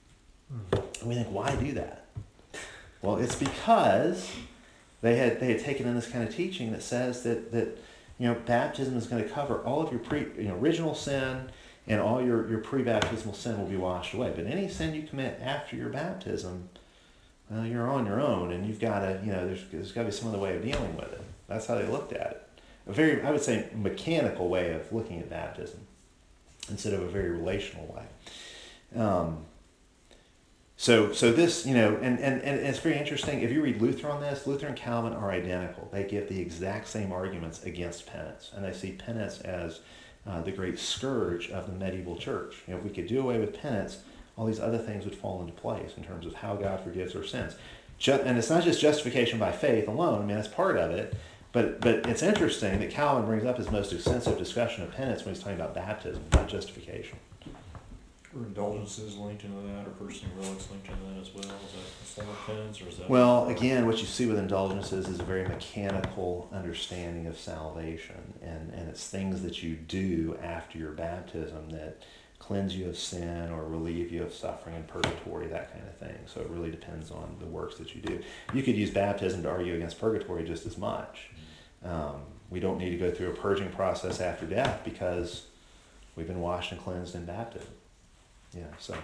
And we think, why do that? Well, it's because they had taken in this kind of teaching that says that baptism is going to cover all of your original sin, and all your pre-baptismal sin will be washed away. But any sin you commit after your baptism, well, you're on your own, and you've got to, there's got to be some other way of dealing with it. That's how they looked at it. A very, I would say, mechanical way of looking at baptism instead of a very relational way. So this, and it's very interesting. If you read Luther on this, Luther and Calvin are identical. They give the exact same arguments against penance, and they see penance as the great scourge of the medieval church. If we could do away with penance, all these other things would fall into place in terms of how God forgives our sins. And it's not just justification by faith alone. I mean, that's part of it. But it's interesting that Calvin brings up his most extensive discussion of penance when he's talking about baptism, not justification. Are indulgences linked into that, or personal relics linked into that as well? Is that a form of penance, or is that? Well, again, what you see with indulgences is a very mechanical understanding of salvation, and it's things that you do after your baptism that cleanse you of sin or relieve you of suffering in purgatory, that kind of thing. So it really depends on the works that you do. You could use baptism to argue against purgatory just as much. We don't need to go through a purging process after death because we've been washed and cleansed in baptism. Yeah,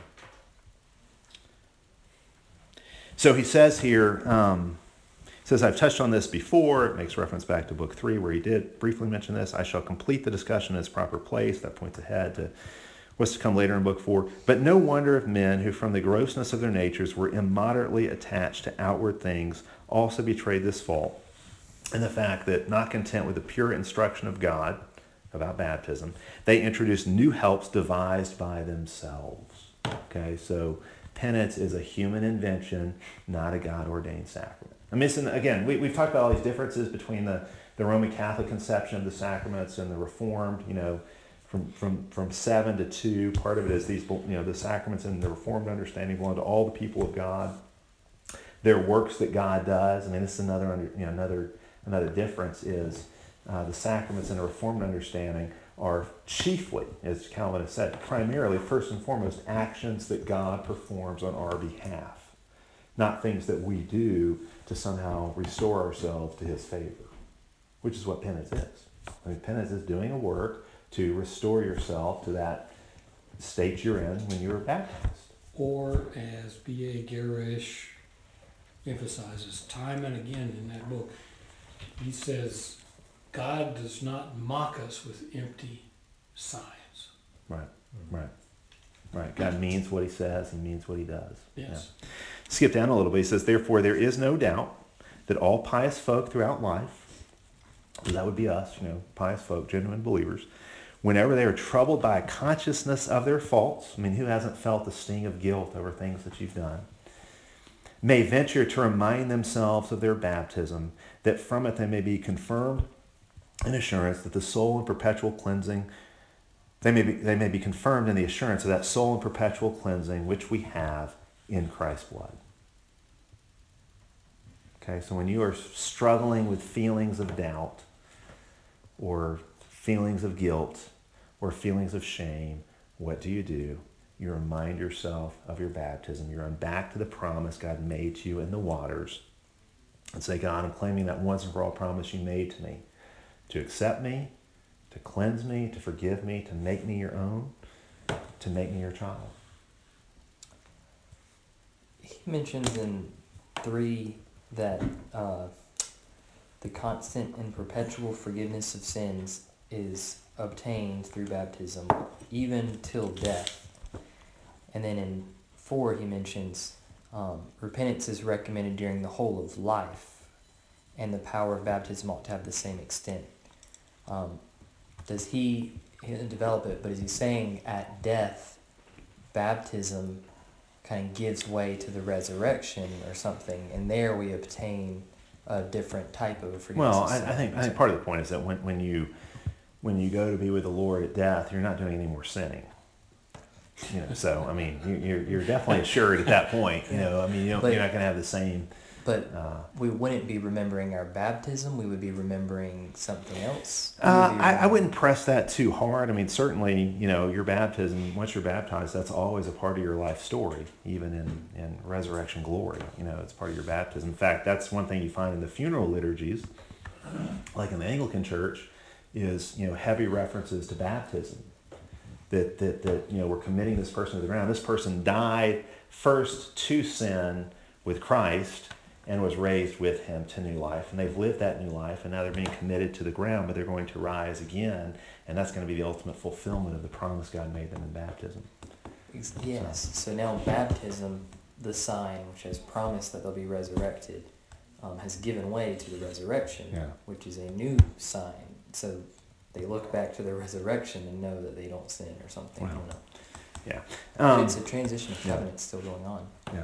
so he says here, I've touched on this before. It makes reference back to Book 3 where he did briefly mention this. I shall complete the discussion in its proper place. That points ahead to what's to come later in Book 4. But no wonder if men who from the grossness of their natures were immoderately attached to outward things also betrayed this fault, and the fact that, not content with the pure instruction of God about baptism, they introduced new helps devised by themselves. Okay, so penance is a human invention, not a God-ordained sacrament. I mean, again, we've talked about all these differences between the Roman Catholic conception of the sacraments and the Reformed, from 7 to 2. Part of it is these, the sacraments in the Reformed understanding belong to all the people of God. They're works that God does. I mean, this is another difference is the sacraments in a Reformed understanding are chiefly, as Calvin has said, primarily, first and foremost, actions that God performs on our behalf, not things that we do to somehow restore ourselves to his favor, which is what penance is. I mean, penance is doing a work to restore yourself to that state you're in when you were baptized. Or, as B.A. Garish emphasizes time and again in that book, he says, God does not mock us with empty signs. Right. God means what he says, he means what he does. Yes. Yeah. Skip down a little bit. He says, therefore, there is no doubt that all pious folk throughout life, that would be us, pious folk, genuine believers, whenever they are troubled by a consciousness of their faults, I mean, who hasn't felt the sting of guilt over things that you've done, may venture to remind themselves of their baptism, that from it they may be confirmed in assurance that the soul in perpetual cleansing, they may be confirmed in the assurance of that soul in perpetual cleansing which we have in Christ's blood. Okay, so when you are struggling with feelings of doubt or feelings of guilt or feelings of shame, what do? You remind yourself of your baptism. You run back to the promise God made to you in the waters and say, God, I'm claiming that once and for all promise you made to me, to accept me, to cleanse me, to forgive me, to make me your own, to make me your child. He mentions in 3 that the constant and perpetual forgiveness of sins is obtained through baptism, even till death. And then in 4 he mentions repentance is recommended during the whole of life, and the power of baptism ought to have the same extent. Does he didn't develop it, but is he saying at death, baptism kind of gives way to the resurrection or something, and there we obtain a different type of forgiveness? Well, I think part of the point is that when you go to be with the Lord at death, you're not doing any more sinning. So I mean, you're definitely assured at that point. You're not going to have the same But we wouldn't be remembering our baptism. We would be remembering something else. I wouldn't press that too hard. I mean, certainly, your baptism, once you're baptized, that's always a part of your life story, even in resurrection glory. It's part of your baptism. In fact, that's one thing you find in the funeral liturgies, like in the Anglican Church, is, heavy references to baptism. That we're committing this person to the ground. This person died first to sin with Christ and was raised with him to new life. And they've lived that new life, and now they're being committed to the ground, but they're going to rise again, and that's going to be the ultimate fulfillment of the promise God made them in baptism. Yes. So now baptism, the sign which has promised that they'll be resurrected, has given way to the resurrection, which is a new sign. So they look back to their resurrection and know that they don't sin or something. Wow. I don't know. Yeah. But it's a transition of covenant still going on. Yeah.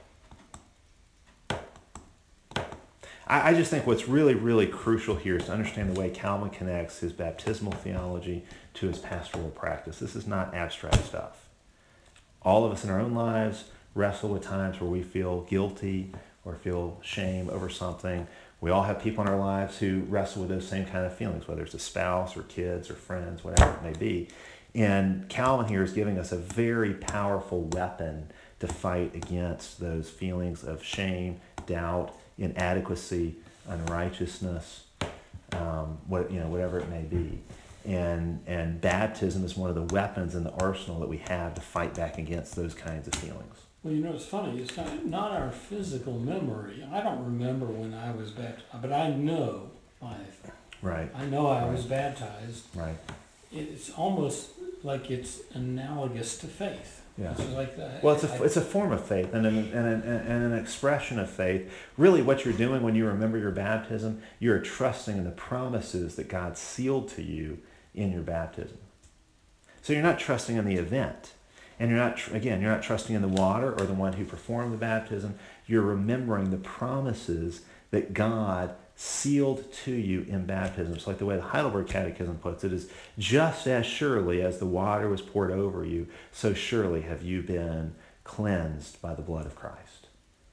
I just think what's really, really crucial here is to understand the way Calvin connects his baptismal theology to his pastoral practice. This is not abstract stuff. All of us in our own lives wrestle with times where we feel guilty or feel shame over something. We all have people in our lives who wrestle with those same kind of feelings, whether it's a spouse or kids or friends, whatever it may be. And Calvin here is giving us a very powerful weapon to fight against those feelings of shame, doubt, inadequacy, unrighteousness, whatever it may be. And baptism is one of the weapons in the arsenal that we have to fight back against those kinds of feelings. Well, it's funny. It's not our physical memory. I don't remember when I was baptized, but I know Right. I know I was baptized. Right. It's almost like it's analogous to faith. Yeah. It's like that. Well, it's a form of faith and an expression of faith. Really, what you're doing when you remember your baptism, you're trusting in the promises that God sealed to you in your baptism. So you're not trusting in the event. And you're not trusting in the water or the one who performed the baptism. You're remembering the promises that God sealed to you in baptism. It's like the way the Heidelberg Catechism puts it is, just as surely as the water was poured over you, so surely have you been cleansed by the blood of Christ.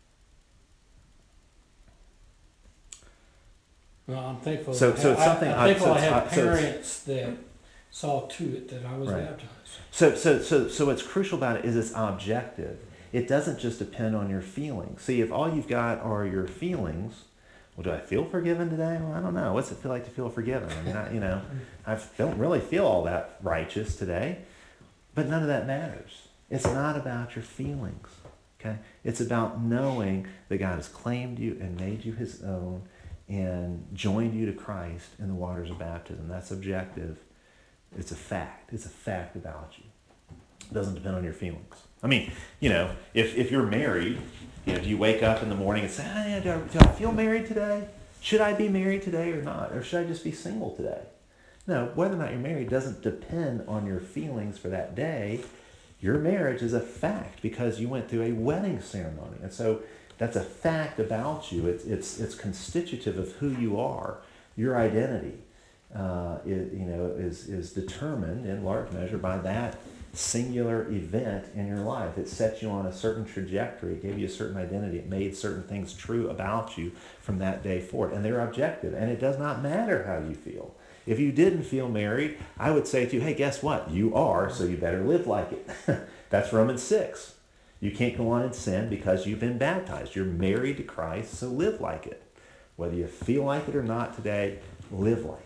Well, I'm thankful. So it's something. I'm thankful I have parents that saw to it that I was baptized. So what's crucial about it is it's objective. It doesn't just depend on your feelings. See, if all you've got are your feelings, well, do I feel forgiven today? Well, I don't know. What's it feel like to feel forgiven? I mean, I don't really feel all that righteous today, but none of that matters. It's not about your feelings, okay? It's about knowing that God has claimed you and made you his own and joined you to Christ in the waters of baptism. That's objective. It's a fact. It's a fact about you. It doesn't depend on your feelings. I mean, if you're married, do you wake up in the morning and say, hey, do I feel married today? Should I be married today or not? Or should I just be single today? No, whether or not you're married doesn't depend on your feelings for that day. Your marriage is a fact because you went through a wedding ceremony. And so that's a fact about you. It's constitutive of who you are. Your identity is determined in large measure by that singular event in your life. It set you on a certain trajectory. It gave you a certain identity. It made certain things true about you from that day forward. And they're objective. And it does not matter how you feel. If you didn't feel married, I would say to you, hey, guess what? You are, so you better live like it. That's Romans 6. You can't go on in sin because you've been baptized. You're married to Christ, so live like it. Whether you feel like it or not today, live like it.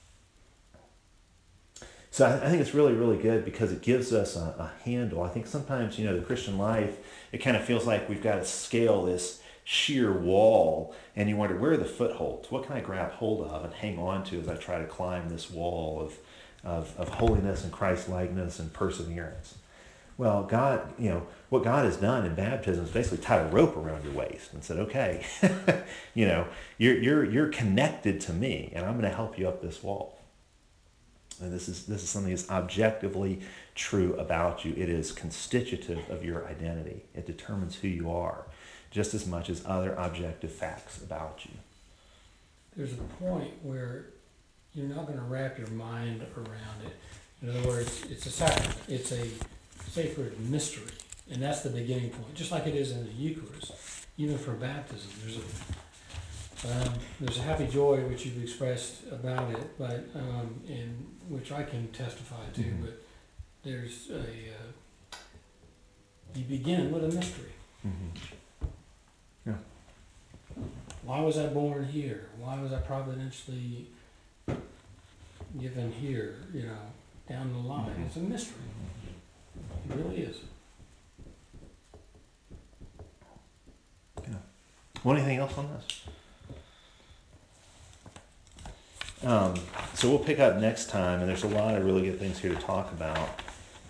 So I think it's really, really good because it gives us a handle. I think sometimes, the Christian life, it kind of feels like we've got to scale this sheer wall, and you wonder, where are the footholds? What can I grab hold of and hang on to as I try to climb this wall of holiness and Christ-likeness and perseverance? Well, God, what God has done in baptism is basically tied a rope around your waist and said, okay, you're connected to me, and I'm going to help you up this wall. And this is something that's objectively true about you. It is constitutive of your identity. It determines who you are, just as much as other objective facts about you. There's a point where you're not going to wrap your mind around it. In other words, it's a sacrament. It's a sacred mystery. And that's the beginning point. Just like it is in the Eucharist. even for baptism, there's a happy joy which you've expressed about it, but in which I can testify to. Mhm. But there's you begin with a mystery. Yeah. Why was I born here? Why was I providentially given here? Down the line, Mhm. it's a mystery. It really is. Well, anything else on this? So we'll pick up next time, and there's a lot of really good things here to talk about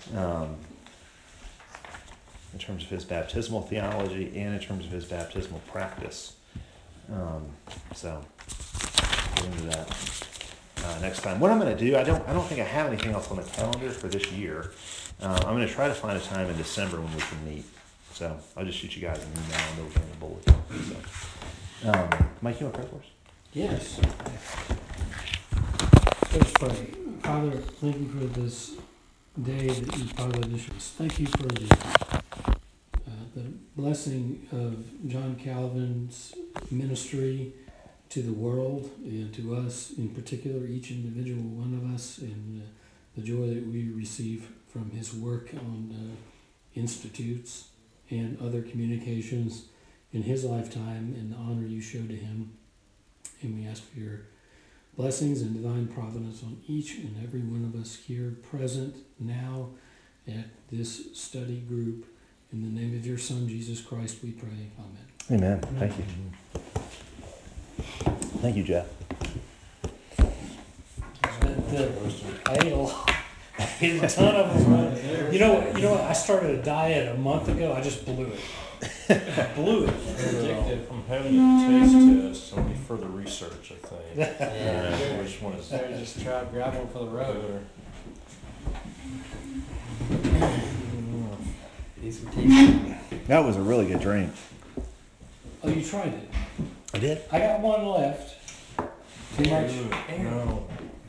in terms of his baptismal theology and in terms of his baptismal practice. So we'll get into that next time. What I'm going to do, I don't think I have anything else on the calendar for this year. I'm going to try to find a time in December when we can meet. So I'll just shoot you guys an email and it'll be in the bulletin. So, Mike, you want to pray for us? Yes. Let's pray. Father, thank you for this day that you published us. Thank you for the blessing of John Calvin's ministry to the world and to us in particular, each individual one of us, and the joy that we receive from his work on institutes and other communications in his lifetime, and the honor you show to him. And we ask for your blessings and divine providence on each and every one of us here present now at this study group. In the name of your Son, Jesus Christ, we pray. Amen. Amen. Thank you. Thank you, Jeff. I ate a ton of them. You know what? I started a diet a month ago. I just blew it. Blew it. I'm having a taste test, so I need further research, I think. Yeah. Which one is So just try to grab one for the road. better? These were tasty. That was a really good drink. Oh, you tried it? I did. I got one left. Too much? No.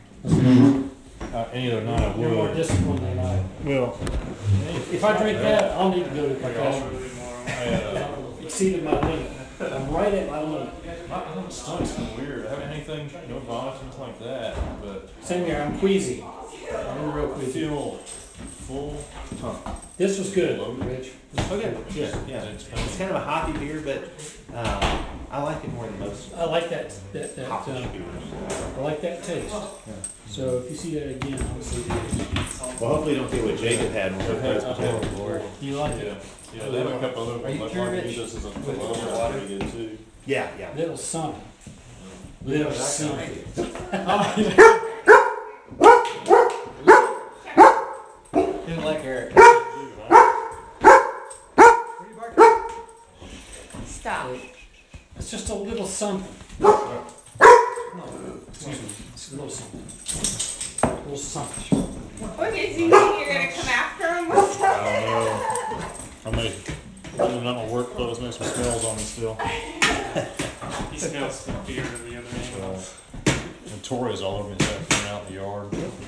Any other night I You're more would. disciplined than I. Well, If I drink that, I'll need to go to Like also confession. really tomorrow. I Exceeded my limit. I'm right at my limit. my stomach's been weird. I haven't had anything, no vomit, anything like that, but Same here. I'm queasy. I'm real I queasy. feel full. This was good, Rich. Okay. Yeah. Yeah. It's kind of a hoppy beer, but I like it more than most I like that hoppy beers. I like that taste. So if you see that again, I'll see it. Well, hopefully you don't get what Jacob had when we were I've had it before. You like Yeah, it? yeah, they have a couple other Are you ones. sure, Like Rich? this is a With little the water? pretty good too. Yeah, yeah. Little something. Little something. Didn't like Eric. Stop. It's just a little something. Excuse me. It's a little something. A little something. What did you think you're gonna come after him with I don't know. I may, I'm not my work clothes, maybe some smells on me still. He smells the beer in the other end. And Tori's all over me, so I came out in the yard.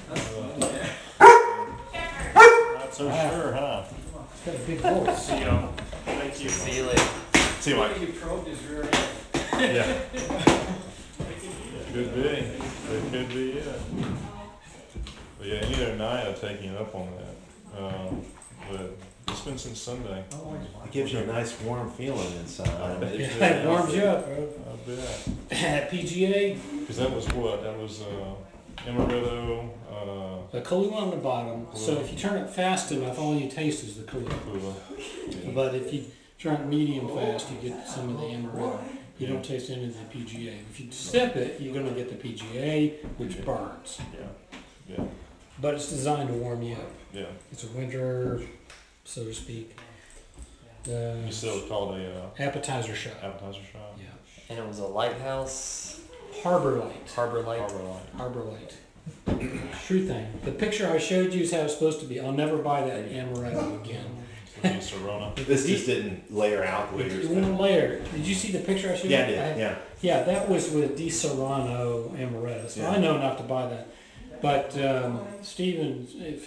Not so sure, huh? It's got a big voice. See y'all. Thank you. See you later. See you, Mike. You probed his rear end. Yeah. Could be. It could be, yeah. But yeah, any other night I'd take you up on that. But it's been since Sunday. It gives you a nice warm feeling inside. It warms you up, bro. I bet. At PGA, Because that was what? That was Amaretto, a Kahlua on the bottom. So if you turn it fast enough, all you taste is the Kahlua. Kahlua. Yeah. But if you turn it medium fast, you get some of the amaretto. You don't taste any of the PGA. If you sip it, you're going to get the PGA, which burns. Yeah. Yeah. But it's designed to warm you up. Yeah. It's a winter, so to speak, You still called a appetizer shot. appetizer shop? Yeah. And it was a lighthouse, Harbor Light. Harbor Light. Harbor Light. Harbor Light. True thing. The picture I showed you is how it's supposed to be. I'll never buy that amaretto again. The Serrano. This just didn't layer out the way It yours won't did. layer. Did you see the picture I showed you? Yeah, I did. Yeah. Yeah, that was with Di Serrano amaretto. So Yeah. I know not to buy that. But Stephen, if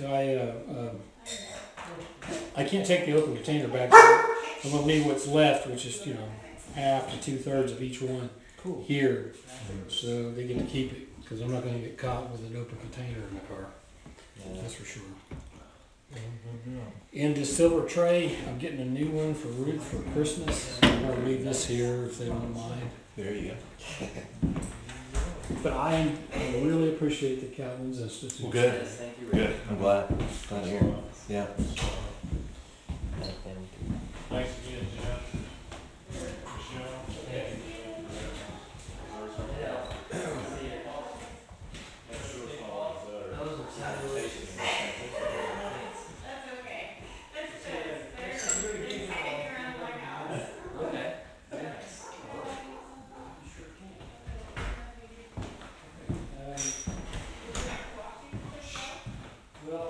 I can't take the open container back. I'm gonna leave what's left, which is half to 2/3 of each one Cool. here, so they get to keep it, because I'm not gonna get caught with an open container in my car, that's for sure. And this silver tray, I'm getting a new one for Ruth for Christmas. I'm gonna leave this here if they don't mind. There you go. But I really appreciate the Calvin's Institute. Well, good. Yes, thank you, Rick. Good. I'm glad. Glad to hear it. Yeah. Thank them. Thanks again, Jeff. Michelle. That's okay. That's good. They're hanging around my house. Okay. Well,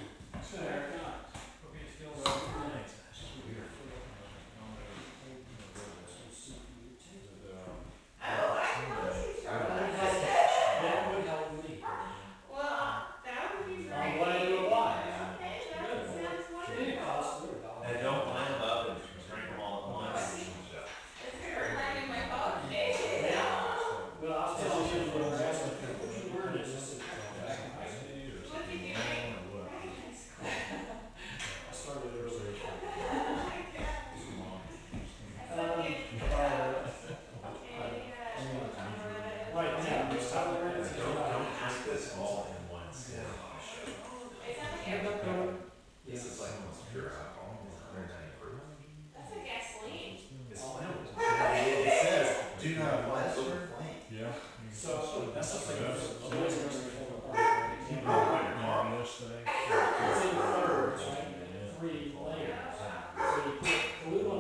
Well, that would be great. I'm glad you were alive. Okay, that sounds wonderful. And don't line them up and drink them all at once. It's good for having my dog. Well, I was telling you, what I asked them, where it is. What did you make? I started early. Right now, just tolerate it. Don't drink this all in one sitting. This is like almost pure alcohol. They're not even proof. That's a gasoline. It's flammable. It says, do not light over flame. Yeah. So, that's the thing. On this thing. It's in thirds, right? 3 layers. So you put glue